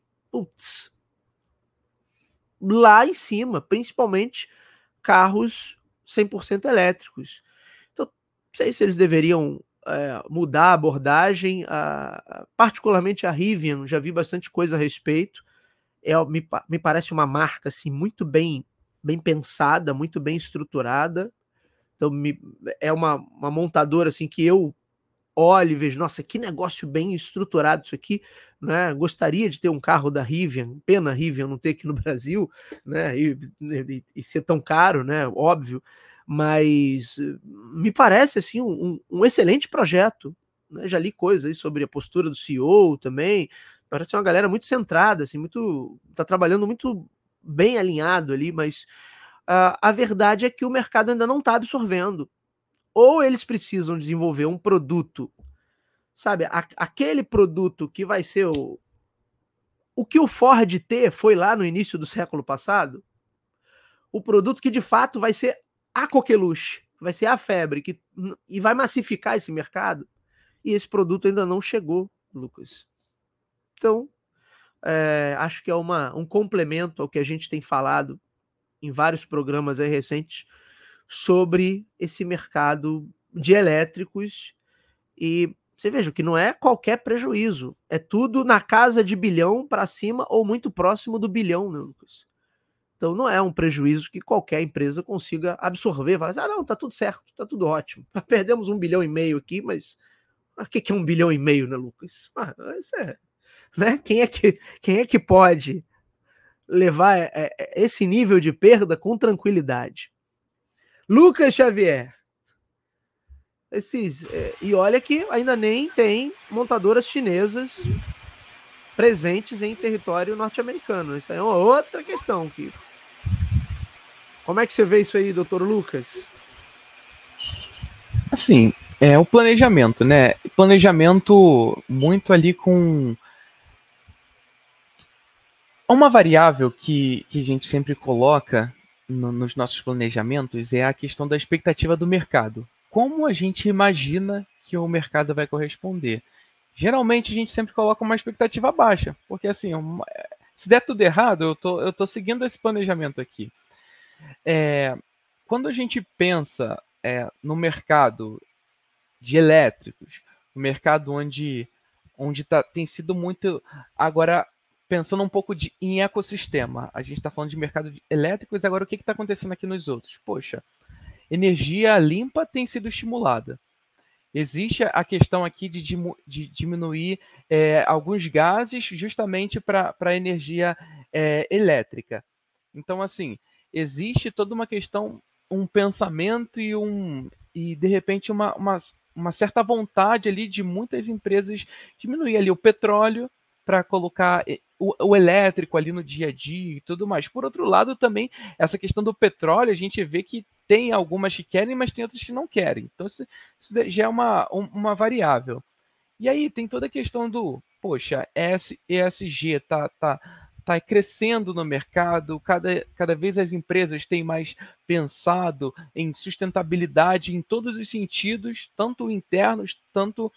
lá em cima, principalmente carros 100% elétricos. Então, não sei se eles deveriam mudar a abordagem, particularmente a Rivian, já vi bastante coisa a respeito, me parece uma marca assim, muito bem pensada, muito bem estruturada, então é uma montadora assim, que eu olho e vejo, nossa, que negócio bem estruturado isso aqui, né? Gostaria de ter um carro da Rivian, pena a Rivian não ter aqui no Brasil, né? E ser tão caro, né? Óbvio, mas me parece assim um excelente projeto, né? Já li coisas aí sobre a postura do CEO também, parece uma galera muito centrada, assim, tá trabalhando muito bem alinhado ali, mas a verdade é que o mercado ainda não está absorvendo. Ou eles precisam desenvolver um produto, sabe, aquele produto que vai ser o que o Ford T foi lá no início do século passado, o produto que de fato vai ser a coqueluche, vai ser a febre, e vai massificar esse mercado, e esse produto ainda não chegou, Lucas. Então, acho que é um complemento ao que a gente tem falado em vários programas aí recentes sobre esse mercado de elétricos, e você veja que não é qualquer prejuízo, é tudo na casa de bilhão para cima ou muito próximo do bilhão, né, Lucas? Então não é um prejuízo que qualquer empresa consiga absorver, falar assim, não, tá tudo certo, tá tudo ótimo, perdemos 1,5 bilhão aqui, mas o que é 1,5 bilhão, né, Lucas? Isso né? Quem é que pode levar esse nível de perda com tranquilidade? Lucas Xavier, e olha que ainda nem tem montadoras chinesas presentes em território norte-americano. Isso aí é uma outra questão. Como é que você vê isso aí, doutor Lucas? Assim, o planejamento, né? Planejamento muito ali com uma variável que a gente sempre coloca nos nossos planejamentos é a questão da expectativa do mercado. Como a gente imagina que o mercado vai corresponder? geralmente a gente sempre coloca uma expectativa baixa, porque assim, se der tudo errado, eu tô seguindo esse planejamento aqui. Quando a gente pensa no mercado de elétricos, no mercado onde tem sido muito. Agora, pensando um pouco em ecossistema, a gente está falando de mercado de elétricos, agora o que está acontecendo aqui nos outros? Poxa, energia limpa tem sido estimulada. Existe a questão aqui de diminuir alguns gases justamente para a energia elétrica. Então, assim, existe toda uma questão, um pensamento e de repente, uma certa vontade ali de muitas empresas diminuir ali o petróleo para colocar o elétrico ali no dia a dia e tudo mais. Por outro lado, também, essa questão do petróleo, a gente vê que tem algumas que querem, mas tem outras que não querem. Então, isso já é uma variável. E aí tem toda a questão do, poxa, ESG tá crescendo no mercado, cada vez as empresas têm mais pensado em sustentabilidade em todos os sentidos, tanto internos, tanto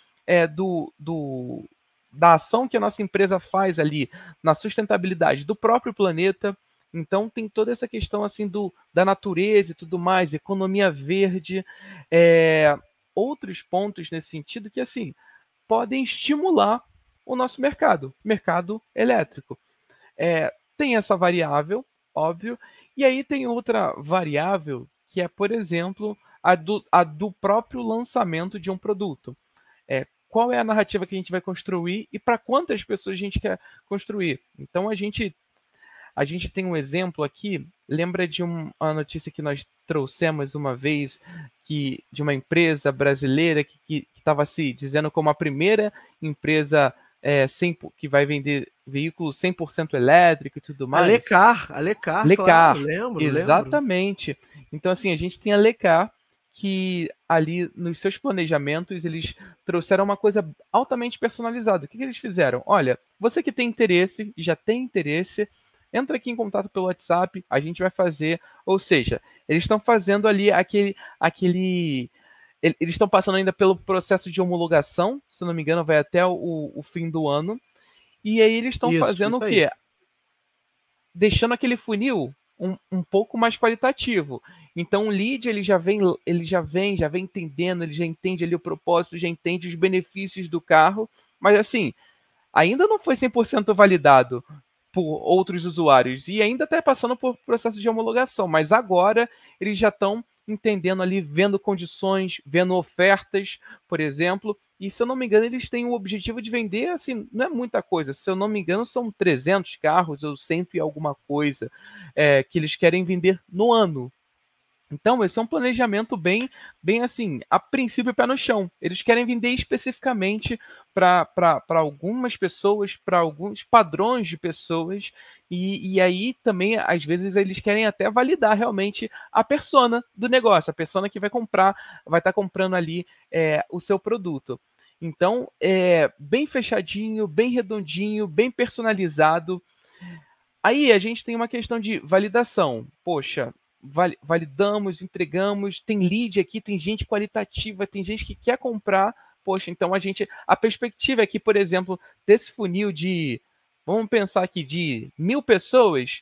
da ação que a nossa empresa faz ali na sustentabilidade do próprio planeta. Então tem toda essa questão assim da natureza e tudo mais, economia verde, outros pontos nesse sentido que assim podem estimular o nosso mercado elétrico. Tem essa variável, óbvio, e aí tem outra variável que é, por exemplo, a do próprio lançamento de um produto. Qual é a narrativa que a gente vai construir e para quantas pessoas a gente quer construir. Então a gente tem um exemplo aqui, lembra de uma notícia que nós trouxemos uma vez, de uma empresa brasileira que estava se dizendo como a primeira empresa que vai vender veículos 100% elétrico e tudo A mais? Lecar, claro, Lecar, lembro. exatamente. Então, assim, a gente tem a Lecar, que ali nos seus planejamentos eles trouxeram uma coisa altamente personalizada. O que eles fizeram? Olha, você que tem interesse, já tem interesse, entra aqui em contato pelo WhatsApp, a gente vai fazer. Ou seja, eles estão fazendo ali eles estão passando ainda pelo processo de homologação, se não me engano, vai até o fim do ano. E aí eles estão fazendo o Isso aí. quê? Deixando aquele funil um pouco mais qualitativo. Então o lead já vem entendendo, ele já entende ali o propósito, já entende os benefícios do carro, mas assim, ainda não foi 100% validado por outros usuários e ainda está passando por processo de homologação, mas agora eles já estão entendendo ali, vendo condições, vendo ofertas, por exemplo, e se eu não me engano eles têm o objetivo de vender, assim, não é muita coisa, se eu não me engano são 300 carros ou 100 e alguma coisa que eles querem vender no ano. Então, esse é um planejamento bem assim, a princípio, pé no chão. Eles querem vender especificamente para algumas pessoas, para alguns padrões de pessoas, e aí também, às vezes, eles querem até validar realmente a persona do negócio, a persona que vai comprar, vai estar comprando ali o seu produto. Então, bem fechadinho, bem redondinho, bem personalizado. Aí a gente tem uma questão de validação. Poxa, validamos, entregamos, tem lead aqui, tem gente qualitativa, tem gente que quer comprar. Poxa, então a perspectiva é que, por exemplo, desse funil vamos pensar aqui, de 1.000 pessoas,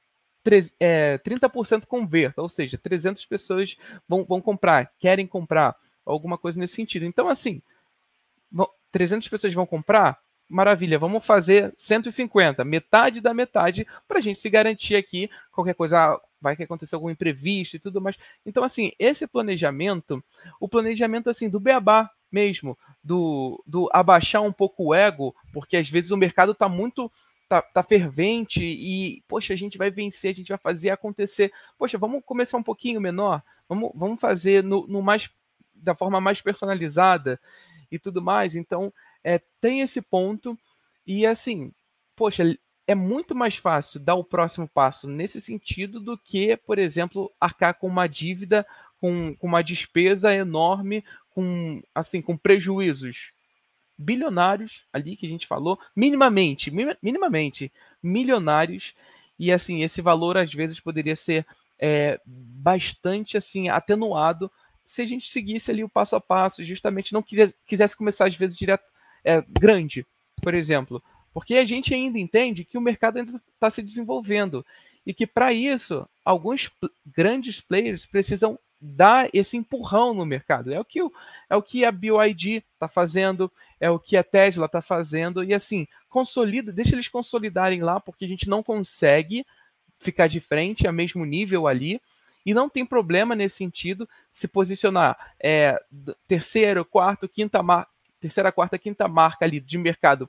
30% converta, ou seja, 300 pessoas vão comprar, querem comprar, alguma coisa nesse sentido. Então, assim, 300 pessoas vão comprar? Maravilha, vamos fazer 150, metade da metade, para a gente se garantir aqui, qualquer coisa, vai que acontecer algum imprevisto e tudo mais. Então, assim, esse planejamento, o planejamento, assim, do beabá mesmo, do abaixar um pouco o ego, porque às vezes o mercado está muito, tá fervente e, poxa, a gente vai vencer, a gente vai fazer acontecer. Poxa, vamos começar um pouquinho menor, vamos fazer da forma mais personalizada e tudo mais. Então, tem esse ponto. E assim, poxa, é muito mais fácil dar o próximo passo nesse sentido do que, por exemplo, arcar com uma dívida, com uma despesa enorme, com prejuízos bilionários ali que a gente falou, minimamente milionários. E assim, esse valor às vezes poderia ser bastante assim atenuado se a gente seguisse ali o passo a passo, justamente não quisesse começar às vezes direto grande, por exemplo, porque a gente ainda entende que o mercado ainda está se desenvolvendo e que para isso alguns grandes players precisam dar esse empurrão no mercado. É o que a BYD está fazendo, é o que a Tesla está fazendo, e assim, deixa eles consolidarem lá, porque a gente não consegue ficar de frente a mesmo nível ali, e não tem problema nesse sentido se posicionar terceira, quarta, quinta marca ali de mercado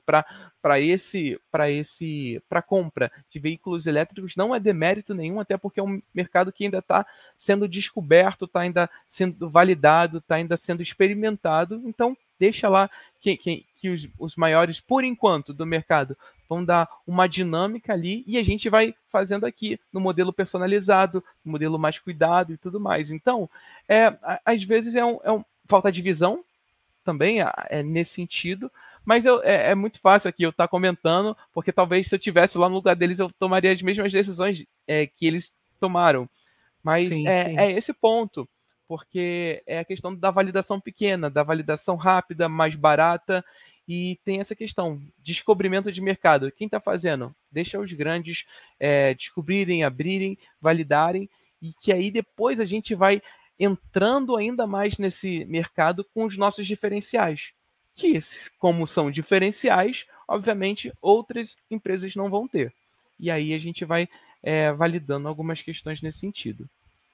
para compra de veículos elétricos não é demérito nenhum, até porque é um mercado que ainda está sendo descoberto, está ainda sendo validado, está ainda sendo experimentado. Então, deixa lá que os maiores, por enquanto, do mercado vão dar uma dinâmica ali e a gente vai fazendo aqui no modelo personalizado, no modelo mais cuidado e tudo mais. Então, às vezes falta de visão também nesse sentido, mas é muito fácil aqui eu estar comentando, porque talvez se eu tivesse lá no lugar deles eu tomaria as mesmas decisões que eles tomaram. Mas Sim, é esse ponto, porque é a questão da validação pequena, da validação rápida, mais barata, e tem essa questão, descobrimento de mercado. Quem está fazendo? Deixa os grandes descobrirem, abrirem, validarem, e que aí depois a gente vai entrando ainda mais nesse mercado com os nossos diferenciais. Que, como são diferenciais, obviamente outras empresas não vão ter. E aí a gente vai validando algumas questões nesse sentido.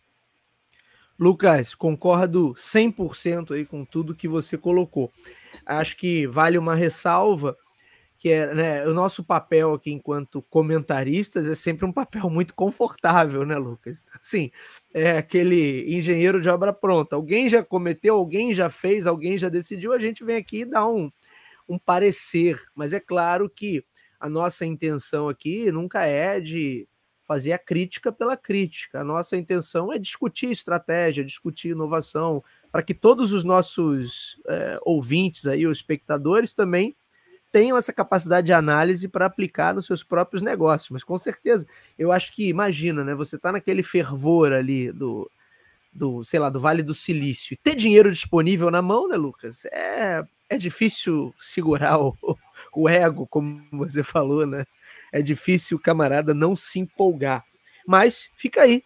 Lucas, concordo 100% aí com tudo que você colocou. Acho que vale uma ressalva, que é, né, o nosso papel aqui enquanto comentaristas é sempre um papel muito confortável, né, Lucas? Assim, é aquele engenheiro de obra pronta. Alguém já cometeu, alguém já fez, alguém já decidiu, a gente vem aqui e dá um parecer. Mas é claro que a nossa intenção aqui nunca é de fazer a crítica pela crítica. A nossa intenção é discutir estratégia, discutir inovação, para que todos os nossos ouvintes aí, os espectadores também tenham essa capacidade de análise para aplicar nos seus próprios negócios. Mas com certeza, eu acho que, imagina, né? Você está naquele fervor ali sei lá, do Vale do Silício. Ter dinheiro disponível na mão, né, Lucas? É difícil segurar o ego, como você falou, né? É difícil o camarada não se empolgar. Mas fica aí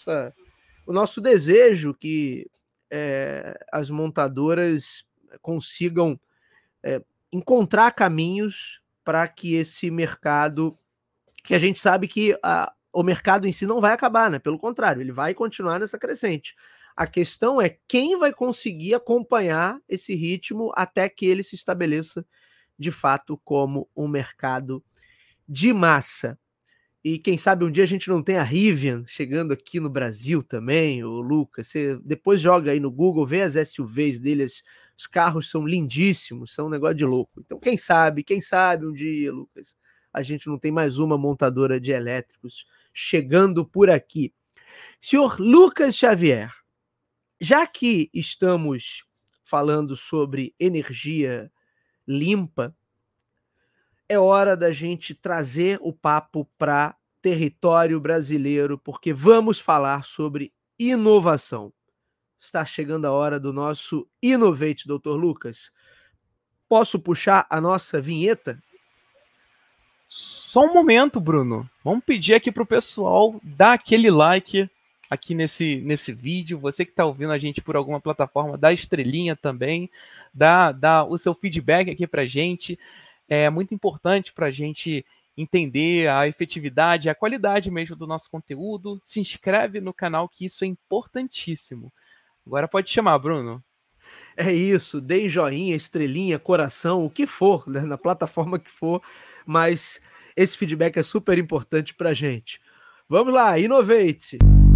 o nosso desejo que as montadoras consigam encontrar caminhos para que esse mercado, que a gente sabe que o mercado em si não vai acabar, né? Pelo contrário, ele vai continuar nessa crescente. A questão é quem vai conseguir acompanhar esse ritmo até que ele se estabeleça de fato como um mercado de massa. E quem sabe um dia a gente não tem a Rivian chegando aqui no Brasil também, o Lucas. Você depois joga aí no Google, vê as SUVs deles, os carros são lindíssimos, são um negócio de louco. Então quem sabe um dia, Lucas, a gente não tem mais uma montadora de elétricos chegando por aqui. Senhor Lucas Xavier, já que estamos falando sobre energia limpa, é hora da gente trazer o papo para território brasileiro, porque vamos falar sobre inovação. Está chegando a hora do nosso Innovate, Dr. Lucas. Posso puxar a nossa vinheta? Só um momento, Bruno. Vamos pedir aqui para o pessoal dar aquele like aqui nesse vídeo. Você que está ouvindo a gente por alguma plataforma, dá estrelinha também, dá o seu feedback aqui para a gente. É muito importante para a gente entender a efetividade, a qualidade mesmo do nosso conteúdo. Se inscreve no canal, que isso é importantíssimo. Agora pode chamar, Bruno. É isso, deem joinha, estrelinha, coração, o que for, né, na plataforma que for, mas esse feedback é super importante para a gente. Vamos lá, Innovate!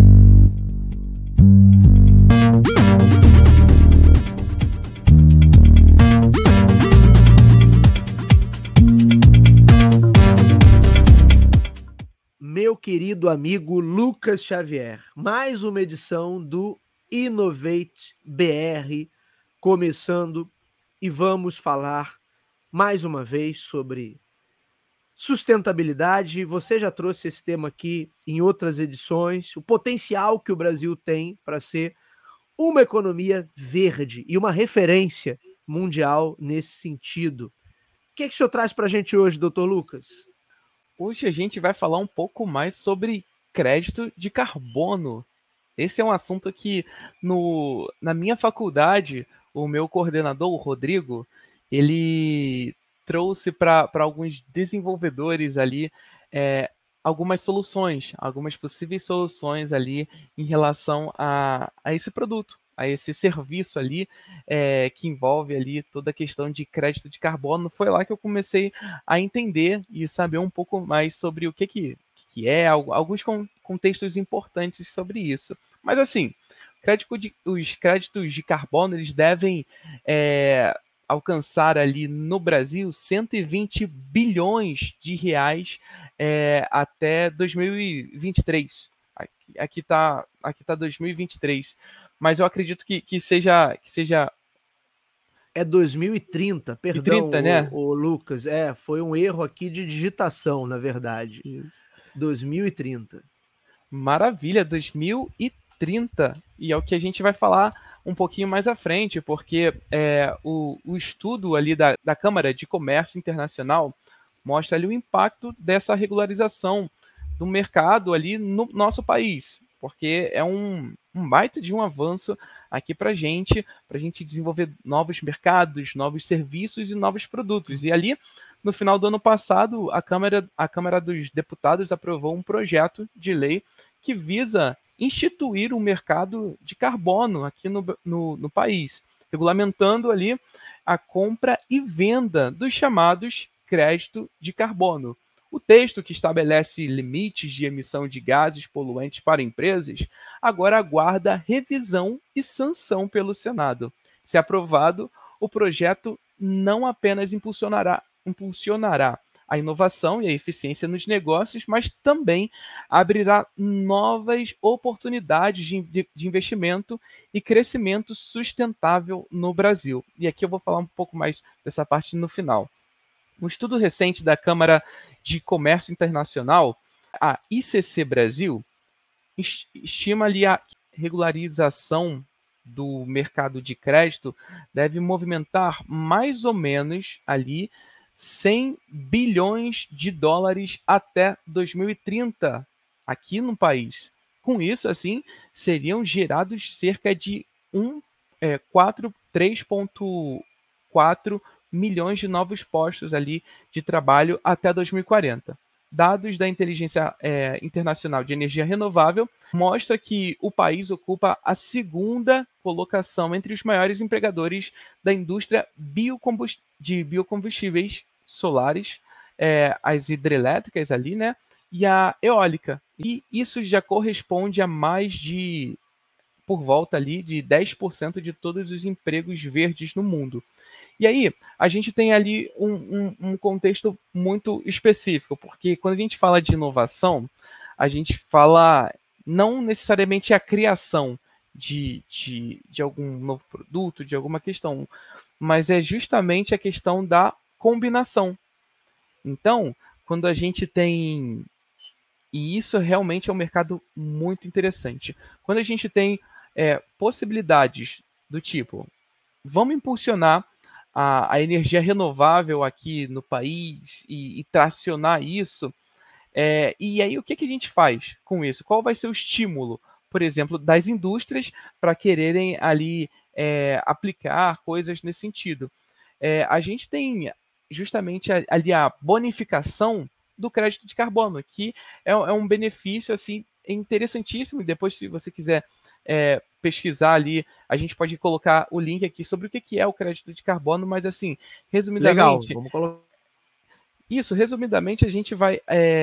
Meu querido amigo Lucas Xavier, mais uma edição do Innovate BR começando, e vamos falar mais uma vez sobre sustentabilidade. Você já trouxe esse tema aqui em outras edições, o potencial que o Brasil tem para ser uma economia verde e uma referência mundial nesse sentido. que o senhor traz para a gente hoje, doutor Lucas? Hoje a gente vai falar um pouco mais sobre crédito de carbono. Esse é um assunto que na minha faculdade, o meu coordenador, o Rodrigo, ele trouxe para alguns desenvolvedores ali algumas soluções, algumas possíveis soluções ali em relação a esse produto, a esse serviço ali que envolve ali toda a questão de crédito de carbono. Foi lá que eu comecei a entender e saber um pouco mais sobre o que é, alguns contextos importantes sobre isso. Mas assim, os créditos de carbono eles devem alcançar ali no Brasil 120 bilhões de reais até 2023. Aqui está 2023. Mas eu acredito que seja É 2030, perdão, 30, né? o Lucas. Foi um erro aqui de digitação, na verdade. 2030. Maravilha, 2030. E é o que a gente vai falar um pouquinho mais à frente, porque o estudo ali da Câmara de Comércio Internacional mostra ali o impacto dessa regularização do mercado ali no nosso país, porque é um baita de um avanço aqui para a gente desenvolver novos mercados, novos serviços e novos produtos. E ali, no final do ano passado, a Câmara dos Deputados aprovou um projeto de lei que visa instituir um mercado de carbono aqui no país, regulamentando ali a compra e venda dos chamados crédito de carbono. O texto que estabelece limites de emissão de gases poluentes para empresas agora aguarda revisão e sanção pelo Senado. Se aprovado, o projeto não apenas impulsionará a inovação e a eficiência nos negócios, mas também abrirá novas oportunidades de investimento e crescimento sustentável no Brasil. E aqui eu vou falar um pouco mais dessa parte no final. Um estudo recente da Câmara de Comércio Internacional, a ICC Brasil, estima ali a regularização do mercado de crédito deve movimentar mais ou menos ali 100 bilhões de dólares até 2030 aqui no país. Com isso, assim, seriam gerados cerca de 3,4 milhões de novos postos ali de trabalho até 2040. Dados da Inteligência Internacional de Energia Renovável mostra que o país ocupa a segunda colocação entre os maiores empregadores da indústria de biocombustíveis solares, as hidrelétricas ali, né, e a eólica. E isso já corresponde a mais de, por volta ali, de 10% de todos os empregos verdes no mundo. E aí, a gente tem ali um contexto muito específico, porque quando a gente fala de inovação, a gente fala não necessariamente a criação de algum novo produto, de alguma questão, mas é justamente a questão da combinação. Então, quando a gente tem. E isso realmente é um mercado muito interessante. Quando a gente tem possibilidades do tipo, vamos impulsionar a energia renovável aqui no país e tracionar isso. E aí, o que a gente faz com isso? Qual vai ser o estímulo, por exemplo, das indústrias para quererem ali aplicar coisas nesse sentido? A gente tem justamente ali a bonificação do crédito de carbono, que é um benefício assim interessantíssimo. E depois, se você quiser pesquisar ali, a gente pode colocar o link aqui sobre o que é o crédito de carbono, mas assim, Legal, resumidamente, vamos colocar. isso, resumidamente, a gente vai.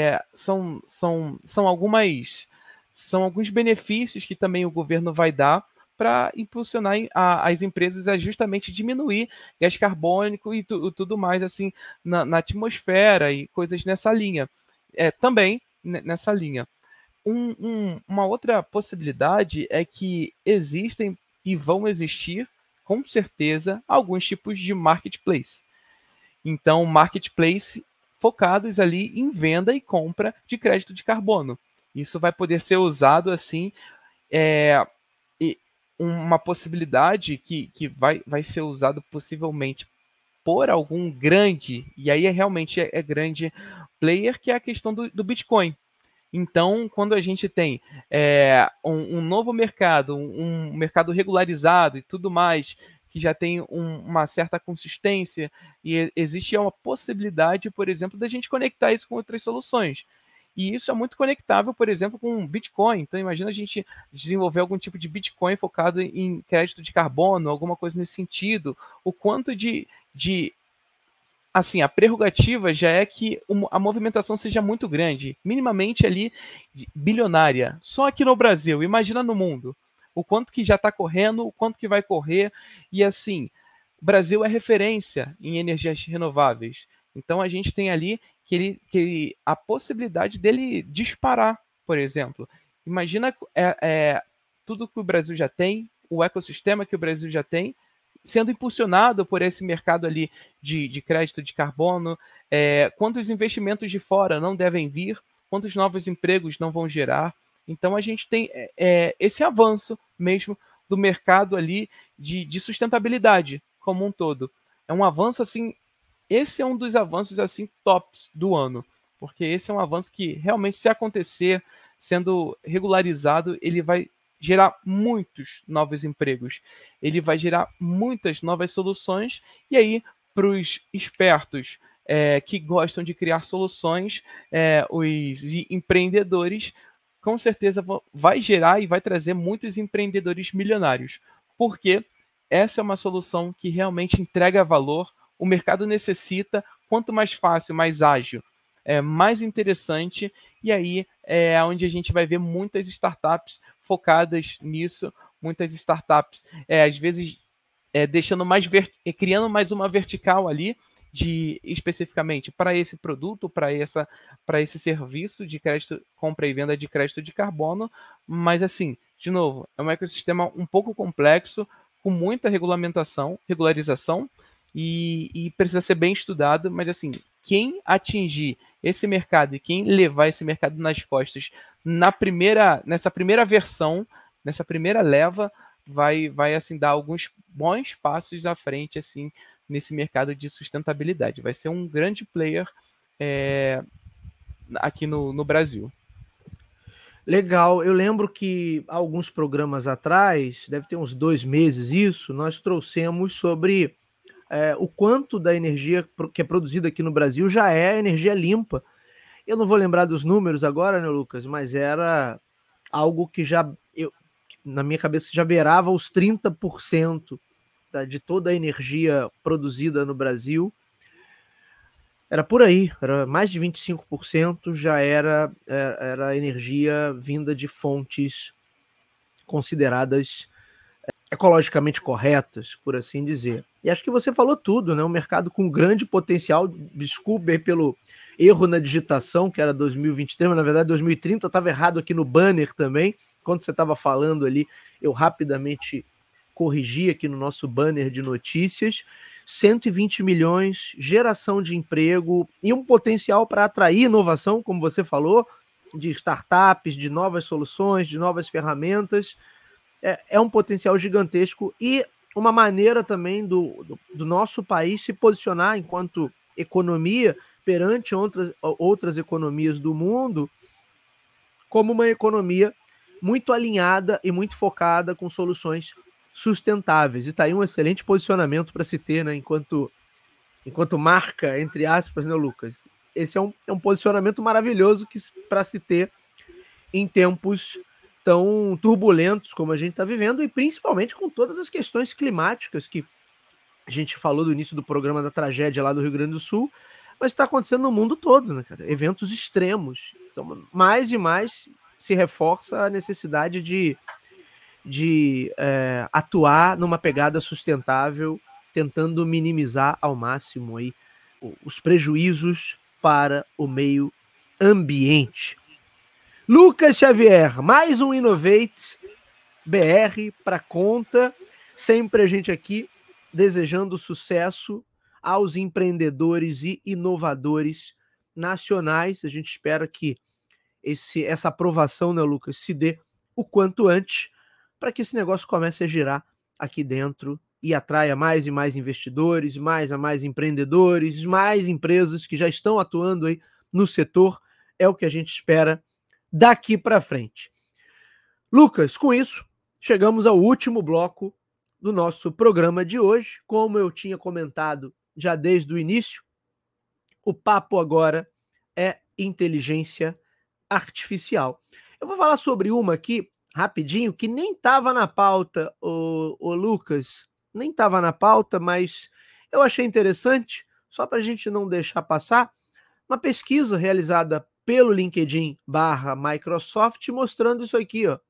São alguns benefícios que também o governo vai dar para impulsionar as empresas a justamente diminuir gás carbônico e tudo mais assim na atmosfera e coisas nessa linha. Também nessa linha. Uma outra possibilidade é que existem e vão existir, com certeza, alguns tipos de marketplace. Então, marketplace focados ali em venda e compra de crédito de carbono. Isso vai poder ser usado assim, e uma possibilidade que vai ser usado possivelmente por algum grande, e aí realmente é grande player, que é a questão do Bitcoin. Então, quando a gente tem um novo mercado, um mercado regularizado e tudo mais, que já tem uma certa consistência, e existe uma possibilidade, por exemplo, da gente conectar isso com outras soluções. E isso é muito conectável, por exemplo, com Bitcoin. Então, imagina a gente desenvolver algum tipo de Bitcoin focado em crédito de carbono, alguma coisa nesse sentido. O quanto de assim, a prerrogativa já é que a movimentação seja muito grande, minimamente ali bilionária. Só aqui no Brasil, imagina no mundo. O quanto que já está correndo, o quanto que vai correr. E assim, o Brasil é referência em energias renováveis. Então a gente tem ali a possibilidade dele disparar, por exemplo. Imagina tudo que o Brasil já tem, o ecossistema que o Brasil já tem, sendo impulsionado por esse mercado ali de crédito de carbono, quantos investimentos de fora não devem vir, quantos novos empregos não vão gerar. Então a gente tem esse avanço mesmo do mercado ali de sustentabilidade como um todo. É um avanço assim, esse é um dos avanços assim tops do ano, porque esse é um avanço que realmente, se acontecer, sendo regularizado, ele vai gerar muitos novos empregos, ele vai gerar muitas novas soluções, e aí, para os espertos que gostam de criar soluções, os empreendedores, com certeza vai gerar e vai trazer muitos empreendedores milionários, porque essa é uma solução que realmente entrega valor, o mercado necessita, quanto mais fácil, mais ágil, mais interessante, e aí é onde a gente vai ver muitas startups focadas nisso, muitas startups, às vezes, deixando criando mais uma vertical ali, especificamente para esse produto, para esse serviço de crédito, compra e venda de crédito de carbono, mas assim, de novo, é um ecossistema um pouco complexo, com muita regularização, e precisa ser bem estudado, mas assim, quem atingir esse mercado e quem levar esse mercado nas costas nessa primeira versão, nessa primeira leva, vai assim dar alguns bons passos à frente assim nesse mercado de sustentabilidade. Vai ser um grande player aqui no Brasil. Legal, eu lembro que alguns programas atrás, deve ter uns 2 meses isso, nós trouxemos sobre o quanto da energia que é produzida aqui no Brasil já é energia limpa. Eu não vou lembrar dos números agora, né, Lucas? Mas era algo que na minha cabeça, já beirava os 30% de toda a energia produzida no Brasil. Era por aí, era mais de 25% já era energia vinda de fontes consideradas ecologicamente corretas, por assim dizer. E acho que você falou tudo, né? Um mercado com grande potencial. Desculpe pelo erro na digitação, que era 2023, mas na verdade 2030, eu estava errado aqui no banner também. Quando você estava falando ali, eu rapidamente corrigi aqui no nosso banner de notícias. 120 milhões, geração de emprego e um potencial para atrair inovação, como você falou, de startups, de novas soluções, de novas ferramentas. É um potencial gigantesco e uma maneira também do nosso país se posicionar enquanto economia perante outras economias do mundo como uma economia muito alinhada e muito focada com soluções sustentáveis. E está aí um excelente posicionamento para se ter, né, enquanto marca, entre aspas, né, Lucas? Esse é um posicionamento maravilhoso para se ter em tempos tão turbulentos como a gente está vivendo, e principalmente com todas as questões climáticas que a gente falou do início do programa da tragédia lá do Rio Grande do Sul, mas está acontecendo no mundo todo, né, cara? Eventos extremos. Então, mais e mais se reforça a necessidade de atuar numa pegada sustentável, tentando minimizar ao máximo aí os prejuízos para o meio ambiente. Lucas Xavier, mais um Innovate BR para conta, sempre a gente aqui desejando sucesso aos empreendedores e inovadores nacionais. A gente espera que essa aprovação, né, Lucas, se dê o quanto antes, para que esse negócio comece a girar aqui dentro e atraia mais e mais investidores, mais a mais empreendedores, mais empresas que já estão atuando aí no setor. É o que a gente espera daqui para frente. Lucas, com isso, chegamos ao último bloco do nosso programa de hoje. Como eu tinha comentado já desde o início, o papo agora é inteligência artificial. Eu vou falar sobre uma aqui, rapidinho, que nem estava na pauta, o Lucas, nem estava na pauta, mas eu achei interessante, só para a gente não deixar passar, uma pesquisa realizada pelo LinkedIn/Microsoft mostrando isso aqui, ó.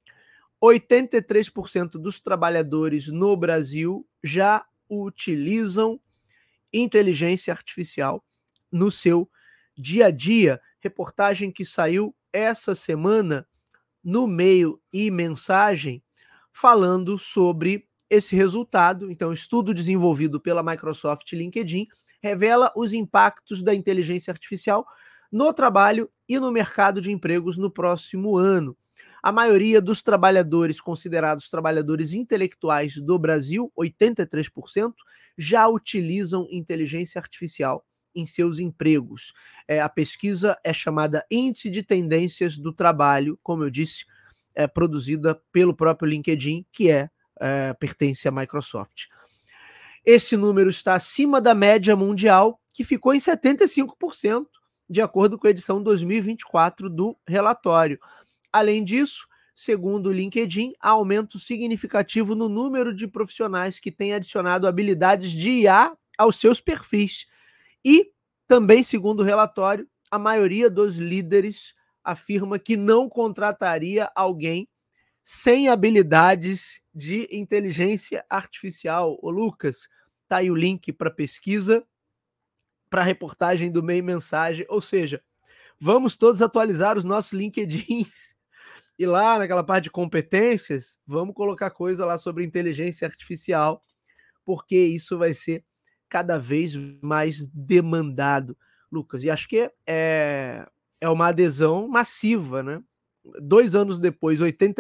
83% dos trabalhadores no Brasil já utilizam inteligência artificial no seu dia a dia. Reportagem que saiu essa semana no Meio e Mensagem, falando sobre esse resultado. Então, estudo desenvolvido pela Microsoft LinkedIn revela os impactos da inteligência artificial no trabalho e no mercado de empregos no próximo ano. A maioria dos trabalhadores considerados trabalhadores intelectuais do Brasil, 83%, já utilizam inteligência artificial em seus empregos. A pesquisa é chamada Índice de Tendências do Trabalho, como eu disse, produzida pelo próprio LinkedIn, que pertence à Microsoft. Esse número está acima da média mundial, que ficou em 75%, de acordo com a edição 2024 do relatório. Além disso, segundo o LinkedIn, há aumento significativo no número de profissionais que têm adicionado habilidades de IA aos seus perfis. E também, segundo o relatório, a maioria dos líderes afirma que não contrataria alguém sem habilidades de inteligência artificial. Ô Lucas, tá aí o link para a pesquisa, para a reportagem do Meio Mensagem, ou seja, vamos todos atualizar os nossos LinkedIns e lá naquela parte de competências, vamos colocar coisa lá sobre inteligência artificial, porque isso vai ser cada vez mais demandado, Lucas. E acho que é uma adesão massiva, né? 2 anos depois,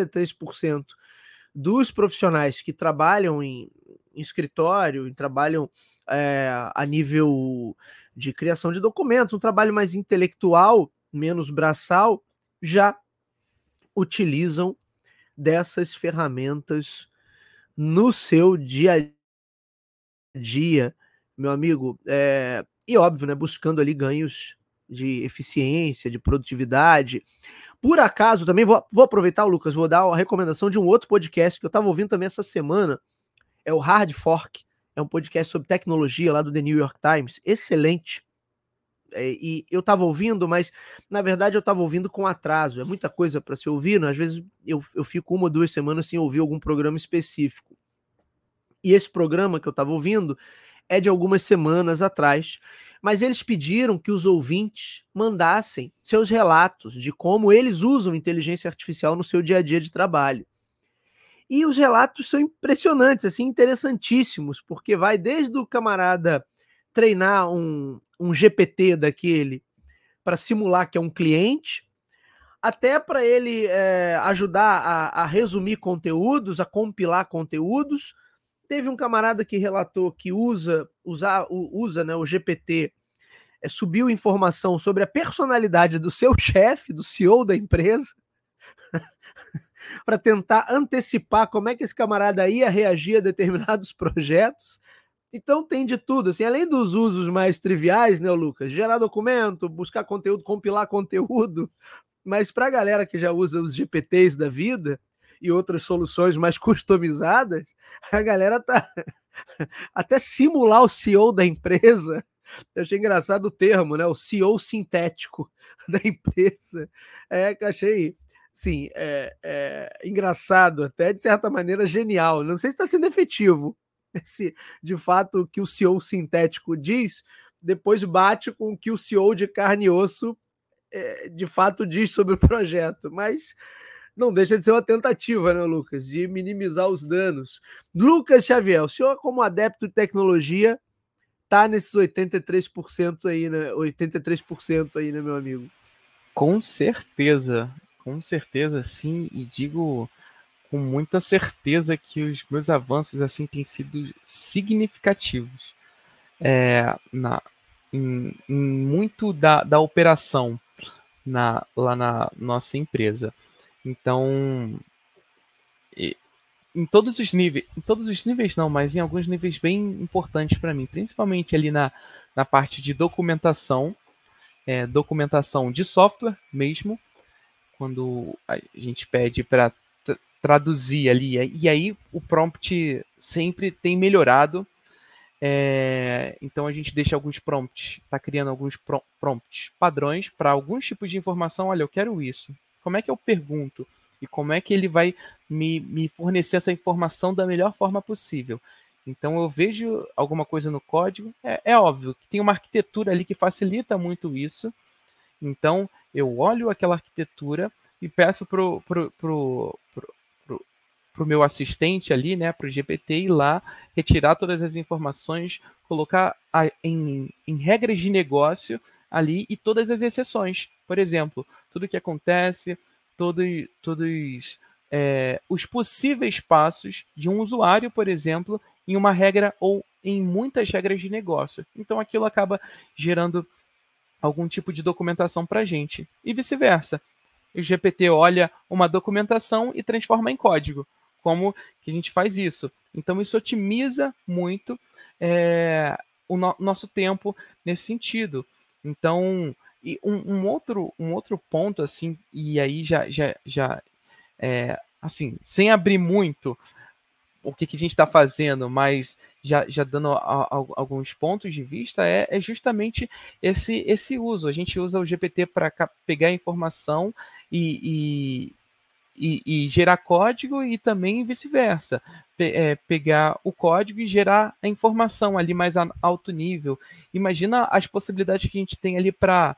83% dos profissionais que trabalham em escritório, trabalham a nível de criação de documentos, um trabalho mais intelectual, menos braçal, já utilizam dessas ferramentas no seu dia a dia, meu amigo. E óbvio, né, buscando ali ganhos de eficiência, de produtividade. Por acaso, também vou aproveitar, Lucas, vou dar a recomendação de um outro podcast que eu estava ouvindo também essa semana, é o Hard Fork, é um podcast sobre tecnologia lá do The New York Times, excelente. E eu estava ouvindo, mas na verdade eu estava ouvindo com atraso, é muita coisa para se ouvir, né? Às vezes eu fico 1 ou 2 semanas sem ouvir algum programa específico. E esse programa que eu estava ouvindo é de algumas semanas atrás, mas eles pediram que os ouvintes mandassem seus relatos de como eles usam inteligência artificial no seu dia a dia de trabalho. E os relatos são impressionantes, assim, interessantíssimos, porque vai desde o camarada treinar um GPT daquele para simular que é um cliente, até para ele ajudar a resumir conteúdos, a compilar conteúdos. Teve um camarada que relatou que usa né, o GPT, subiu informação sobre a personalidade do seu chefe, do CEO da empresa, para tentar antecipar como é que esse camarada ia reagir a determinados projetos. Então tem de tudo, assim, além dos usos mais triviais, né, Lucas? Gerar documento, buscar conteúdo, compilar conteúdo, mas para a galera que já usa os GPTs da vida e outras soluções mais customizadas, a galera tá até simular o CEO da empresa. Eu achei engraçado o termo, né? O CEO sintético da empresa. Que eu achei, sim, engraçado, até de certa maneira genial. Não sei se está sendo efetivo, se de fato o que o CEO sintético diz, depois bate com o que o CEO de carne e osso de fato diz sobre o projeto, mas não deixa de ser uma tentativa, né, Lucas, de minimizar os danos. Lucas Xavier, o senhor, como adepto de tecnologia, tá nesses 83% aí, né? 83% aí, né, meu amigo? Com certeza sim, e digo com muita certeza que os meus avanços assim têm sido significativos em muito da operação lá na nossa empresa. Então, em todos os níveis não, mas em alguns níveis bem importantes para mim, principalmente ali na parte de documentação, documentação de software mesmo, quando a gente pede para traduzir ali, e aí o prompt sempre tem melhorado. Então a gente deixa alguns prompts, está criando alguns prompts padrões para alguns tipos de informação. Olha, eu quero isso. Como é que eu pergunto? E como é que ele vai me fornecer essa informação da melhor forma possível? Então eu vejo alguma coisa no código, é óbvio que tem uma arquitetura ali que facilita muito isso. Então eu olho aquela arquitetura e peço pro meu assistente ali, né, para o GPT ir lá, retirar todas as informações, colocar em regras de negócio ali e todas as exceções. Por exemplo, tudo que acontece, todos os possíveis passos de um usuário, por exemplo, em uma regra ou em muitas regras de negócio. Então aquilo acaba gerando algum tipo de documentação para a gente. E vice-versa. O GPT olha uma documentação e transforma em código. Como que a gente faz isso? Então, isso otimiza muito o nosso tempo nesse sentido. Então, e um outro ponto, assim, e aí assim, sem abrir muito o que a gente está fazendo, mas já dando alguns pontos de vista, é justamente esse uso. A gente usa o GPT para pegar informação e gerar código e também vice-versa. Pegar o código e gerar a informação ali mais alto nível. Imagina as possibilidades que a gente tem ali para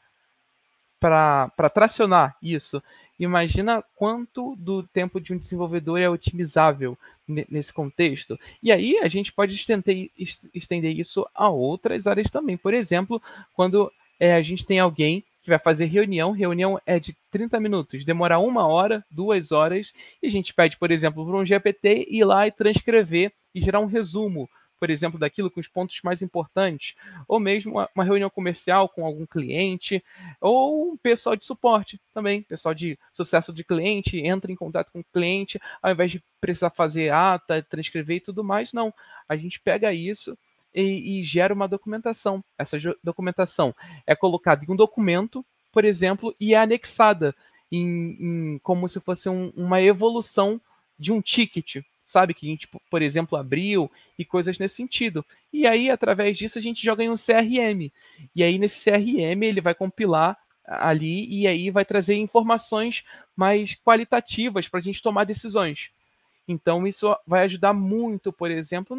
tracionar isso. Imagina quanto do tempo de um desenvolvedor é otimizável nesse contexto. E aí a gente pode estender isso a outras áreas também. Por exemplo, quando a gente tem alguém que vai fazer reunião é de 30 minutos, demora 1 hora, 2 horas, e a gente pede, por exemplo, para um GPT ir lá e transcrever e gerar um resumo, por exemplo, daquilo com os pontos mais importantes, ou mesmo uma reunião comercial com algum cliente, ou um pessoal de suporte também, pessoal de sucesso de cliente, entra em contato com o cliente, ao invés de precisar fazer ata, transcrever e tudo mais, não. A gente pega isso e gera uma documentação. Essa documentação é colocada em um documento, por exemplo, e é anexada como se fosse uma evolução de um ticket, sabe? Que a gente, por exemplo, abriu e coisas nesse sentido. E aí, através disso, a gente joga em um CRM. E aí, nesse CRM, ele vai compilar ali e aí vai trazer informações mais qualitativas para a gente tomar decisões. Então, isso vai ajudar muito, por exemplo,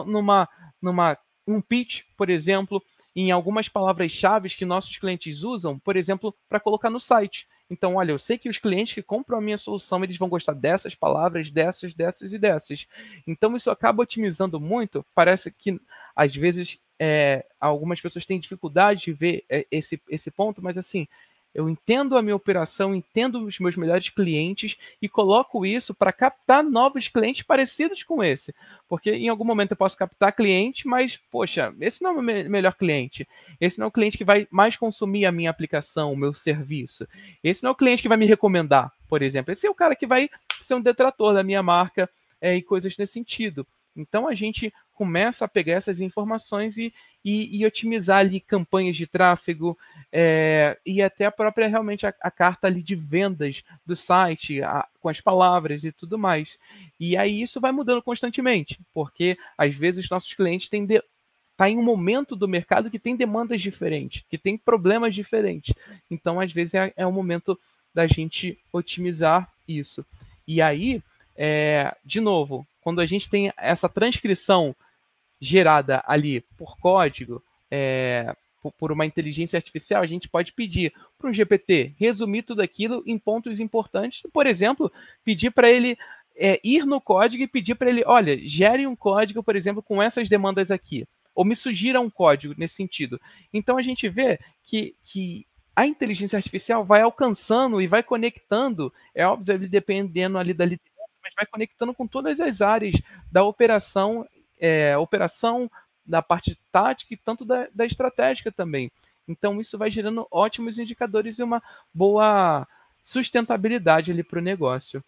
num pitch, por exemplo, em algumas palavras-chave que nossos clientes usam, por exemplo, para colocar no site. Então, olha, eu sei que os clientes que compram a minha solução, eles vão gostar dessas palavras, dessas e dessas. Então, isso acaba otimizando muito. Parece que, às vezes, algumas pessoas têm dificuldade de ver esse ponto, mas, assim, eu entendo a minha operação, entendo os meus melhores clientes e coloco isso para captar novos clientes parecidos com esse. Porque em algum momento eu posso captar cliente, mas, poxa, esse não é o meu melhor cliente. Esse não é o cliente que vai mais consumir a minha aplicação, o meu serviço. Esse não é o cliente que vai me recomendar, por exemplo. Esse é o cara que vai ser um detrator da minha marca e coisas nesse sentido. Então a gente começa a pegar essas informações e otimizar ali campanhas de tráfego e até a própria realmente a carta ali de vendas do site com as palavras e tudo mais. E aí isso vai mudando constantemente, porque às vezes nossos clientes tá em um momento do mercado que tem demandas diferentes, que tem problemas diferentes. Então, às vezes, é o momento da gente otimizar isso. E aí, de novo, quando a gente tem essa transcrição gerada ali por código, por uma inteligência artificial, a gente pode pedir para um GPT resumir tudo aquilo em pontos importantes. Por exemplo, pedir para ele ir no código e pedir para ele, olha, gere um código, por exemplo, com essas demandas aqui. Ou me sugira um código nesse sentido. Então a gente vê que a inteligência artificial vai alcançando e vai conectando, é óbvio, dependendo ali da liderança mas vai conectando com todas as áreas da operação, da parte tática e tanto da estratégica também. Então, isso vai gerando ótimos indicadores e uma boa sustentabilidade ali para o negócio.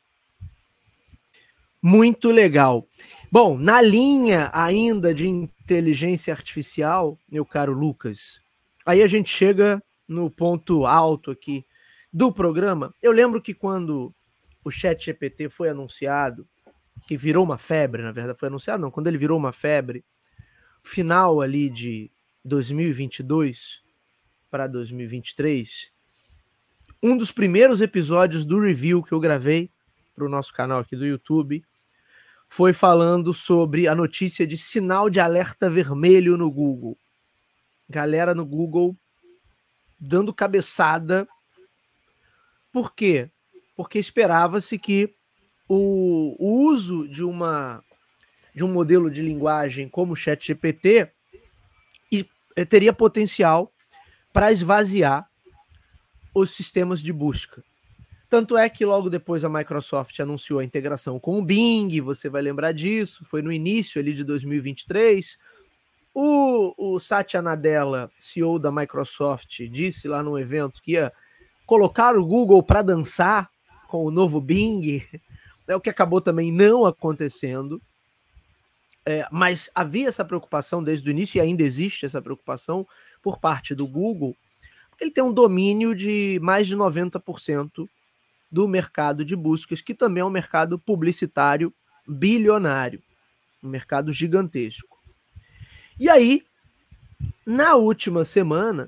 Muito legal. Bom, na linha ainda de inteligência artificial, meu caro Lucas, aí a gente chega no ponto alto aqui do programa. Eu lembro que quando o ChatGPT foi anunciado, que virou uma febre, na verdade, foi anunciado não, quando ele virou uma febre, final ali de 2022 para 2023, um dos primeiros episódios do review que eu gravei para o nosso canal aqui do YouTube foi falando sobre a notícia de sinal de alerta vermelho no Google. Galera no Google dando cabeçada. Por quê? Porque esperava-se que o uso de um modelo de linguagem como o ChatGPT teria potencial para esvaziar os sistemas de busca. Tanto é que logo depois a Microsoft anunciou a integração com o Bing, você vai lembrar disso, foi no início ali de 2023. O Satya Nadella, CEO da Microsoft, disse lá no evento que ia colocar o Google para dançar com o novo Bing, é o que acabou também não acontecendo. Mas havia essa preocupação desde o início, e ainda existe essa preocupação por parte do Google, porque ele tem um domínio de mais de 90% do mercado de buscas, que também é um mercado publicitário bilionário, um mercado gigantesco. E aí, na última semana,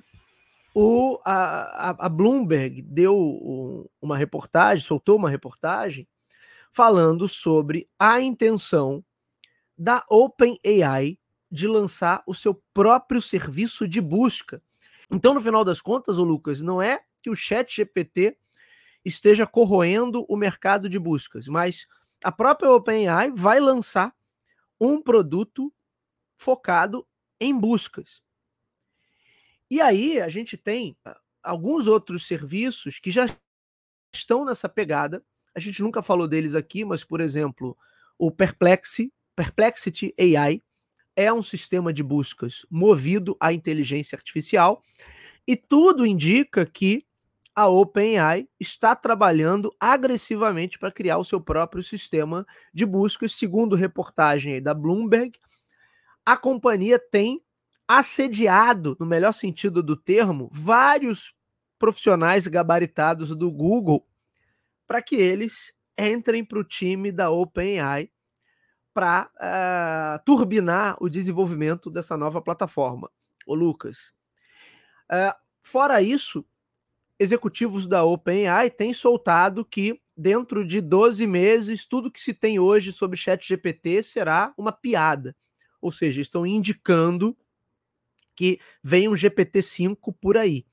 a Bloomberg deu uma reportagem, soltou uma reportagem, falando sobre a intenção da OpenAI de lançar o seu próprio serviço de busca. Então, no final das contas, Lucas, não é que o ChatGPT esteja corroendo o mercado de buscas, mas a própria OpenAI vai lançar um produto focado em buscas. E aí a gente tem alguns outros serviços que já estão nessa pegada. A gente nunca falou deles aqui, mas, por exemplo, o Perplexity AI é um sistema de buscas movido à inteligência artificial e tudo indica que a OpenAI está trabalhando agressivamente para criar o seu próprio sistema de buscas. Segundo reportagem da Bloomberg, a companhia tem assediado, no melhor sentido do termo, vários profissionais gabaritados do Google para que eles entrem para o time da OpenAI para turbinar o desenvolvimento dessa nova plataforma. Ô Lucas, fora isso, executivos da OpenAI têm soltado que dentro de 12 meses, tudo que se tem hoje sobre ChatGPT será uma piada. Ou seja, estão indicando que vem um GPT-5 por aí.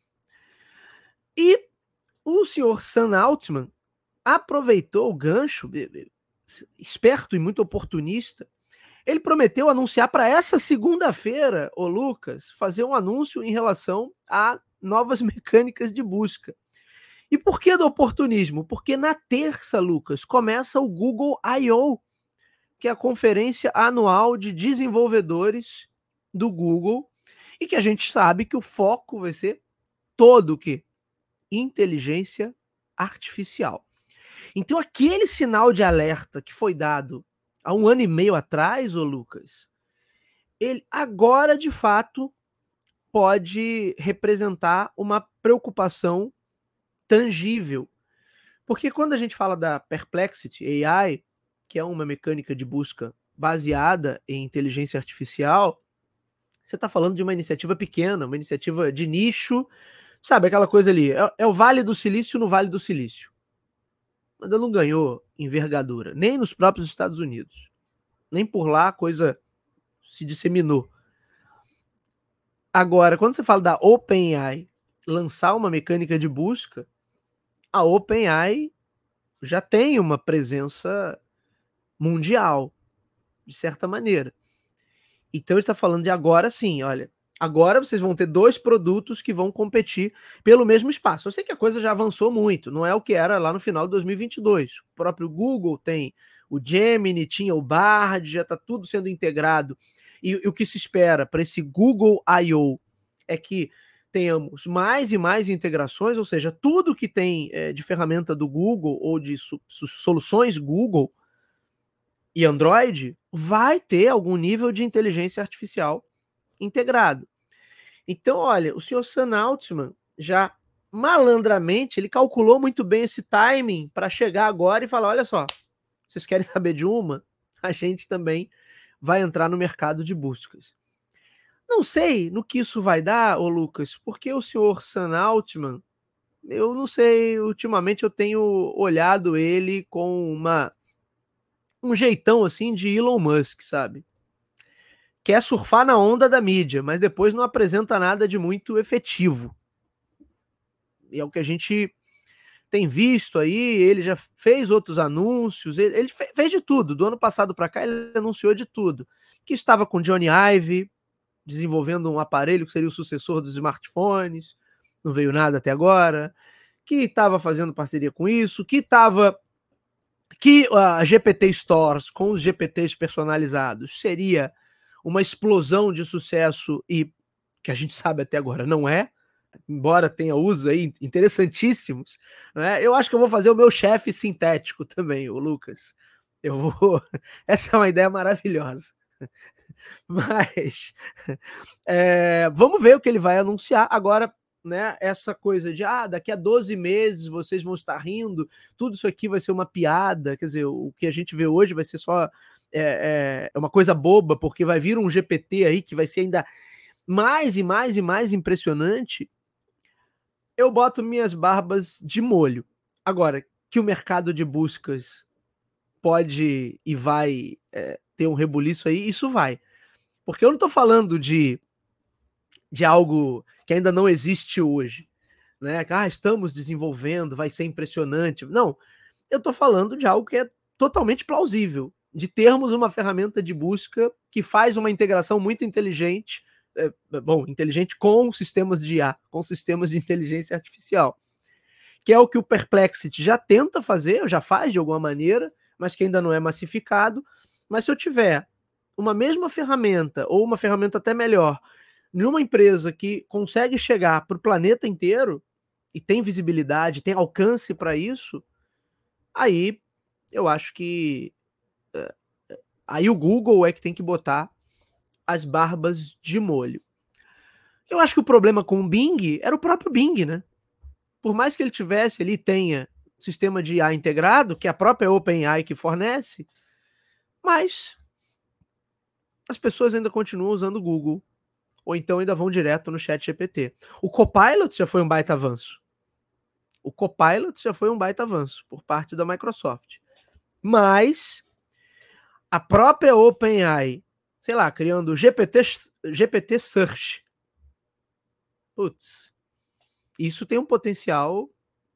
E o senhor Sam Altman aproveitou o gancho, esperto e muito oportunista. Ele prometeu anunciar para essa segunda-feira, ô Lucas, fazer um anúncio em relação a novas mecânicas de busca. E por que do oportunismo? Porque na terça, Lucas, começa o Google I.O., que é a conferência anual de desenvolvedores do Google, e que a gente sabe que o foco vai ser todo o quê? Inteligência artificial. Então, aquele sinal de alerta que foi dado há 1 ano e meio atrás, ô Lucas, ele agora, de fato, pode representar uma preocupação tangível. Porque quando a gente fala da Perplexity AI, que é uma mecânica de busca baseada em inteligência artificial, você está falando de uma iniciativa pequena, uma iniciativa de nicho, sabe, aquela coisa ali, é o Vale do Silício no Vale do Silício. Ainda não ganhou envergadura, nem nos próprios Estados Unidos. Nem por lá a coisa se disseminou. Agora, quando você fala da OpenAI lançar uma mecânica de busca, a OpenAI já tem uma presença mundial, de certa maneira. Então ele está falando de agora sim, olha, agora vocês vão ter 2 produtos que vão competir pelo mesmo espaço. Eu sei que a coisa já avançou muito, não é o que era lá no final de 2022. O próprio Google tem o Gemini, tinha o Bard, já está tudo sendo integrado. E o que se espera para esse Google I.O. é que tenhamos mais e mais integrações, ou seja, tudo que tem de ferramenta do Google ou de soluções Google e Android vai ter algum nível de inteligência artificial integrado. Então, olha, o senhor Sam Altman já malandramente, ele calculou muito bem esse timing para chegar agora e falar, olha só, vocês querem saber de uma? A gente também vai entrar no mercado de buscas. Não sei no que isso vai dar, ô Lucas, porque o senhor Sam Altman, eu não sei, ultimamente eu tenho olhado ele com um jeitão assim de Elon Musk, sabe? Quer surfar na onda da mídia, mas depois não apresenta nada de muito efetivo. E é o que a gente tem visto aí, ele já fez outros anúncios, ele fez de tudo, do ano passado para cá ele anunciou de tudo, que estava com Johnny Ive, desenvolvendo um aparelho que seria o sucessor dos smartphones, não veio nada até agora, que estava fazendo parceria com isso, que a GPT Stores com os GPTs personalizados seria uma explosão de sucesso e que a gente sabe até agora não é, embora tenha usos aí interessantíssimos, né? Eu acho que eu vou fazer o meu chefe sintético também, o Lucas. Essa é uma ideia maravilhosa. Mas vamos ver o que ele vai anunciar. Agora, né, essa coisa de daqui a 12 meses vocês vão estar rindo, tudo isso aqui vai ser uma piada, quer dizer, o que a gente vê hoje vai ser só uma coisa boba, porque vai vir um GPT aí que vai ser ainda mais e mais e mais impressionante. Eu boto minhas barbas de molho. Agora, que o mercado de buscas pode e vai ter um rebuliço aí, isso vai. Porque eu não estou falando de algo que ainda não existe hoje, né? Estamos desenvolvendo, vai ser impressionante. Não, eu estou falando de algo que é totalmente plausível, de termos uma ferramenta de busca que faz uma integração muito inteligente, inteligente com sistemas de IA, com sistemas de inteligência artificial, que é o que o Perplexity já tenta fazer, já faz de alguma maneira, mas que ainda não é massificado. Mas se eu tiver uma mesma ferramenta, ou uma ferramenta até melhor, numa empresa que consegue chegar para o planeta inteiro, e tem visibilidade, tem alcance para isso, aí eu acho que aí o Google é que tem que botar as barbas de molho. Eu acho que o problema com o Bing era o próprio Bing, né? Por mais que ele tivesse ali, tenha sistema de IA integrado, que é a própria OpenAI que fornece, mas as pessoas ainda continuam usando o Google, ou então ainda vão direto no ChatGPT. O Copilot já foi um baita avanço. Por parte da Microsoft. Mas a própria OpenAI, sei lá, criando o GPT Search. Putz, isso tem um potencial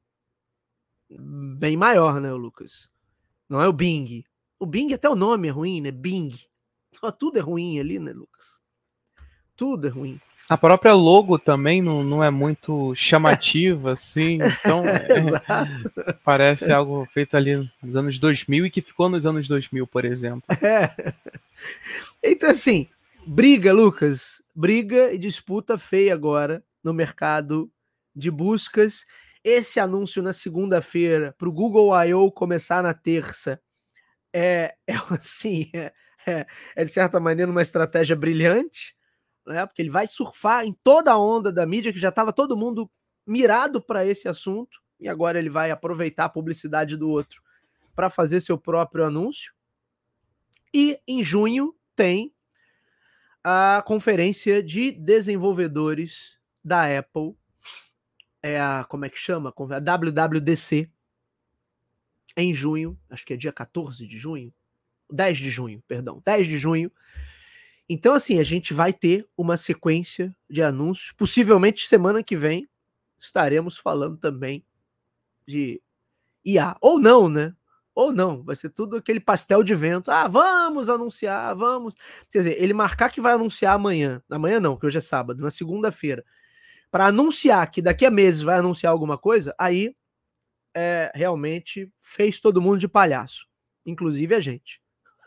bem maior, né, Lucas? Não é o Bing. O Bing, até o nome é ruim, né? Bing. Tudo é ruim ali, né, Lucas? Tudo é ruim. A própria logo também não é muito chamativa, assim, então parece algo feito ali nos anos 2000 e que ficou nos anos 2000, por exemplo. Então, assim, briga, Lucas, briga e disputa feia agora no mercado de buscas. Esse anúncio na segunda-feira para o Google I.O. começar na terça assim, de certa maneira uma estratégia brilhante, né? Porque ele vai surfar em toda a onda da mídia, que já estava todo mundo mirado para esse assunto, e agora ele vai aproveitar a publicidade do outro para fazer seu próprio anúncio. E em junho tem a conferência de desenvolvedores da Apple, como é que chama? A WWDC, em junho, acho que é dia 14 de junho, 10 de junho, perdão, 10 de junho. Então, assim, a gente vai ter uma sequência de anúncios. Possivelmente semana que vem estaremos falando também de IA. Ou não, né? Ou não. Vai ser tudo aquele pastel de vento. Vamos anunciar, vamos. Quer dizer, ele marcar que vai anunciar amanhã. Amanhã não, que hoje é sábado, na segunda-feira. Para anunciar que daqui a meses vai anunciar alguma coisa, aí realmente fez todo mundo de palhaço. inclusive a gente.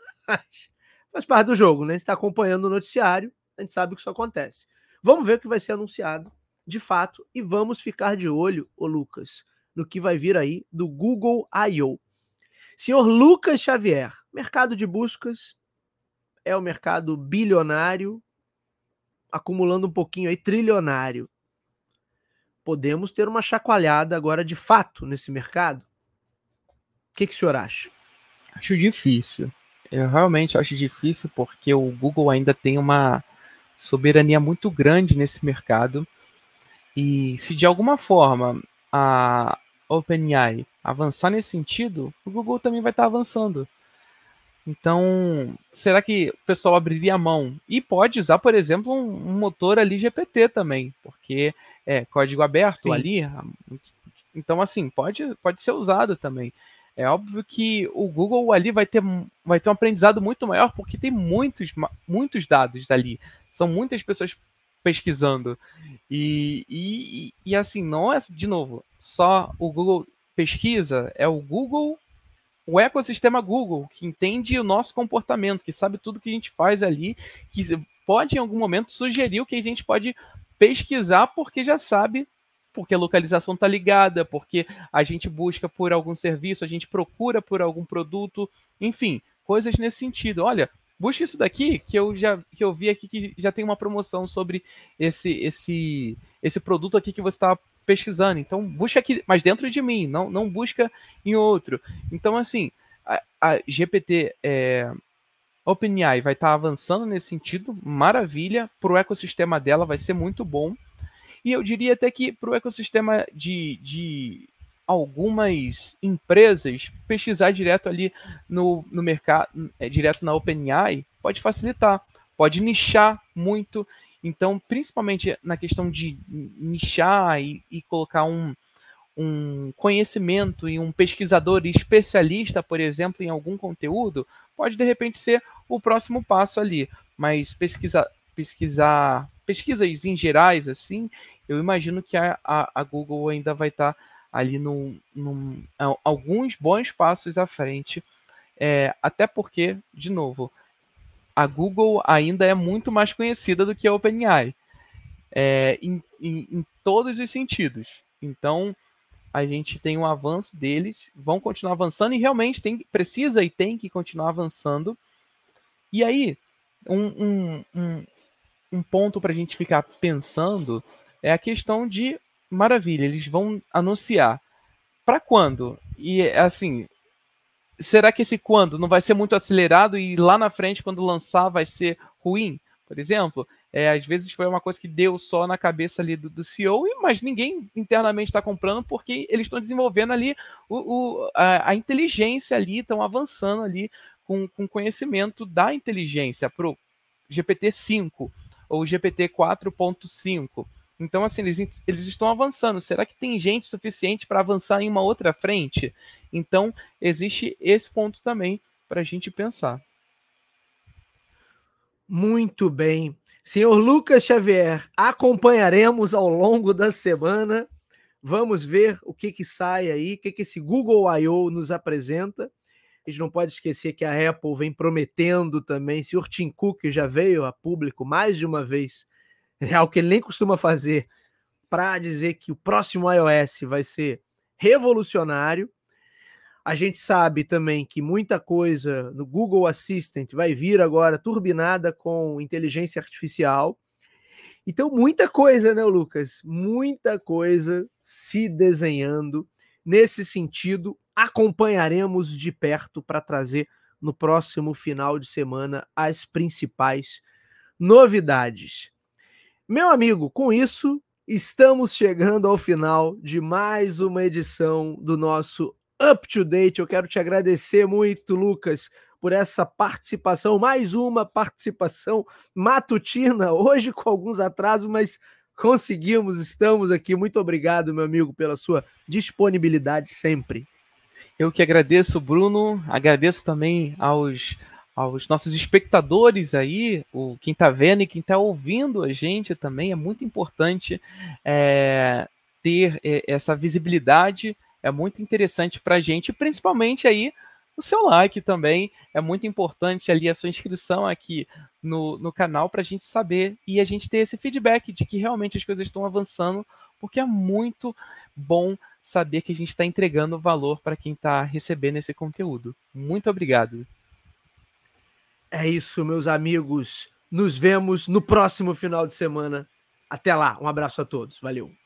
Faz parte do jogo, né? A gente está acompanhando o noticiário, a gente sabe que isso acontece. Vamos ver o que vai ser anunciado de fato e vamos ficar de olho, ô Lucas, no que vai vir aí do Google I.O. Senhor Lucas Xavier, mercado de buscas é o mercado bilionário, acumulando um pouquinho aí, trilionário. Podemos ter uma chacoalhada agora de fato nesse mercado? O que o senhor acha? Acho difícil. Eu realmente acho difícil porque o Google ainda tem uma soberania muito grande nesse mercado. E se de alguma forma a OpenAI avançar nesse sentido, o Google também vai estar avançando. Então, será que o pessoal abriria a mão? E pode usar, por exemplo, um motor ali GPT também, porque é código aberto. Sim. Ali. Então, assim, pode ser usado também. É óbvio que o Google ali vai ter um aprendizado muito maior, porque tem muitos dados ali. São muitas pessoas pesquisando. E assim, não é, de novo, só o Google pesquisa, é o Google, o ecossistema Google, que entende o nosso comportamento, que sabe tudo que a gente faz ali, que pode em algum momento sugerir o que a gente pode pesquisar, porque já sabe, porque a localização está ligada, porque a gente busca por algum serviço, a gente procura por algum produto, enfim, coisas nesse sentido. Olha, busca isso daqui, que eu vi aqui que já tem uma promoção sobre esse produto aqui que você está pesquisando. Então, busca aqui, mas dentro de mim, não busca em outro. Então, assim, a GPT, OpenAI vai estar avançando nesse sentido, maravilha, para o ecossistema dela vai ser muito bom. E eu diria até que para o ecossistema de algumas empresas, pesquisar direto ali no mercado, direto na OpenAI, pode facilitar, pode nichar muito. Então, principalmente na questão de nichar e colocar um conhecimento e um pesquisador especialista, por exemplo, em algum conteúdo, pode de repente ser o próximo passo ali. Mas pesquisas em gerais, assim, eu imagino que a Google ainda vai estar ali alguns bons passos à frente, até porque, de novo, a Google ainda é muito mais conhecida do que a OpenAI, em todos os sentidos. Então, a gente tem um avanço deles, vão continuar avançando e realmente precisa e tem que continuar avançando. E aí, um ponto para a gente ficar pensando é a questão de, maravilha, eles vão anunciar. Para quando? E, assim, será que esse quando não vai ser muito acelerado e lá na frente, quando lançar, vai ser ruim? Por exemplo, às vezes foi uma coisa que deu só na cabeça ali do CEO, mas ninguém internamente está comprando porque eles estão desenvolvendo ali a inteligência ali, estão avançando ali com conhecimento da inteligência para o GPT-5 ou GPT 4.5. Então, assim, eles estão avançando. Será que tem gente suficiente para avançar em uma outra frente? Então, existe esse ponto também para a gente pensar. Muito bem. Senhor Lucas Xavier, acompanharemos ao longo da semana. Vamos ver o que sai aí, o que esse Google I.O. nos apresenta. A gente não pode esquecer que a Apple vem prometendo também. O senhor Tim Cook já veio a público mais de uma vez, é algo que ele nem costuma fazer, para dizer que o próximo iOS vai ser revolucionário. A gente sabe também que muita coisa no Google Assistant vai vir agora turbinada com inteligência artificial. Então, muita coisa, né, Lucas? Muita coisa se desenhando. Nesse sentido, acompanharemos de perto para trazer no próximo final de semana as principais novidades. Meu amigo, com isso, estamos chegando ao final de mais uma edição do nosso Up to Date. Eu quero te agradecer muito, Lucas, por essa participação, mais uma participação matutina, hoje com alguns atrasos, mas conseguimos, estamos aqui. Muito obrigado, meu amigo, pela sua disponibilidade sempre. Eu que agradeço, Bruno, agradeço também aos nossos espectadores aí, quem está vendo e quem está ouvindo a gente também. É muito importante ter essa visibilidade, é muito interessante para a gente, principalmente aí o seu like também. É muito importante ali a sua inscrição aqui no canal para a gente saber e a gente ter esse feedback de que realmente as coisas estão avançando, porque é muito bom saber que a gente está entregando valor para quem está recebendo esse conteúdo. Muito obrigado. É isso, meus amigos. Nos vemos no próximo final de semana. Até lá. Um abraço a todos. Valeu.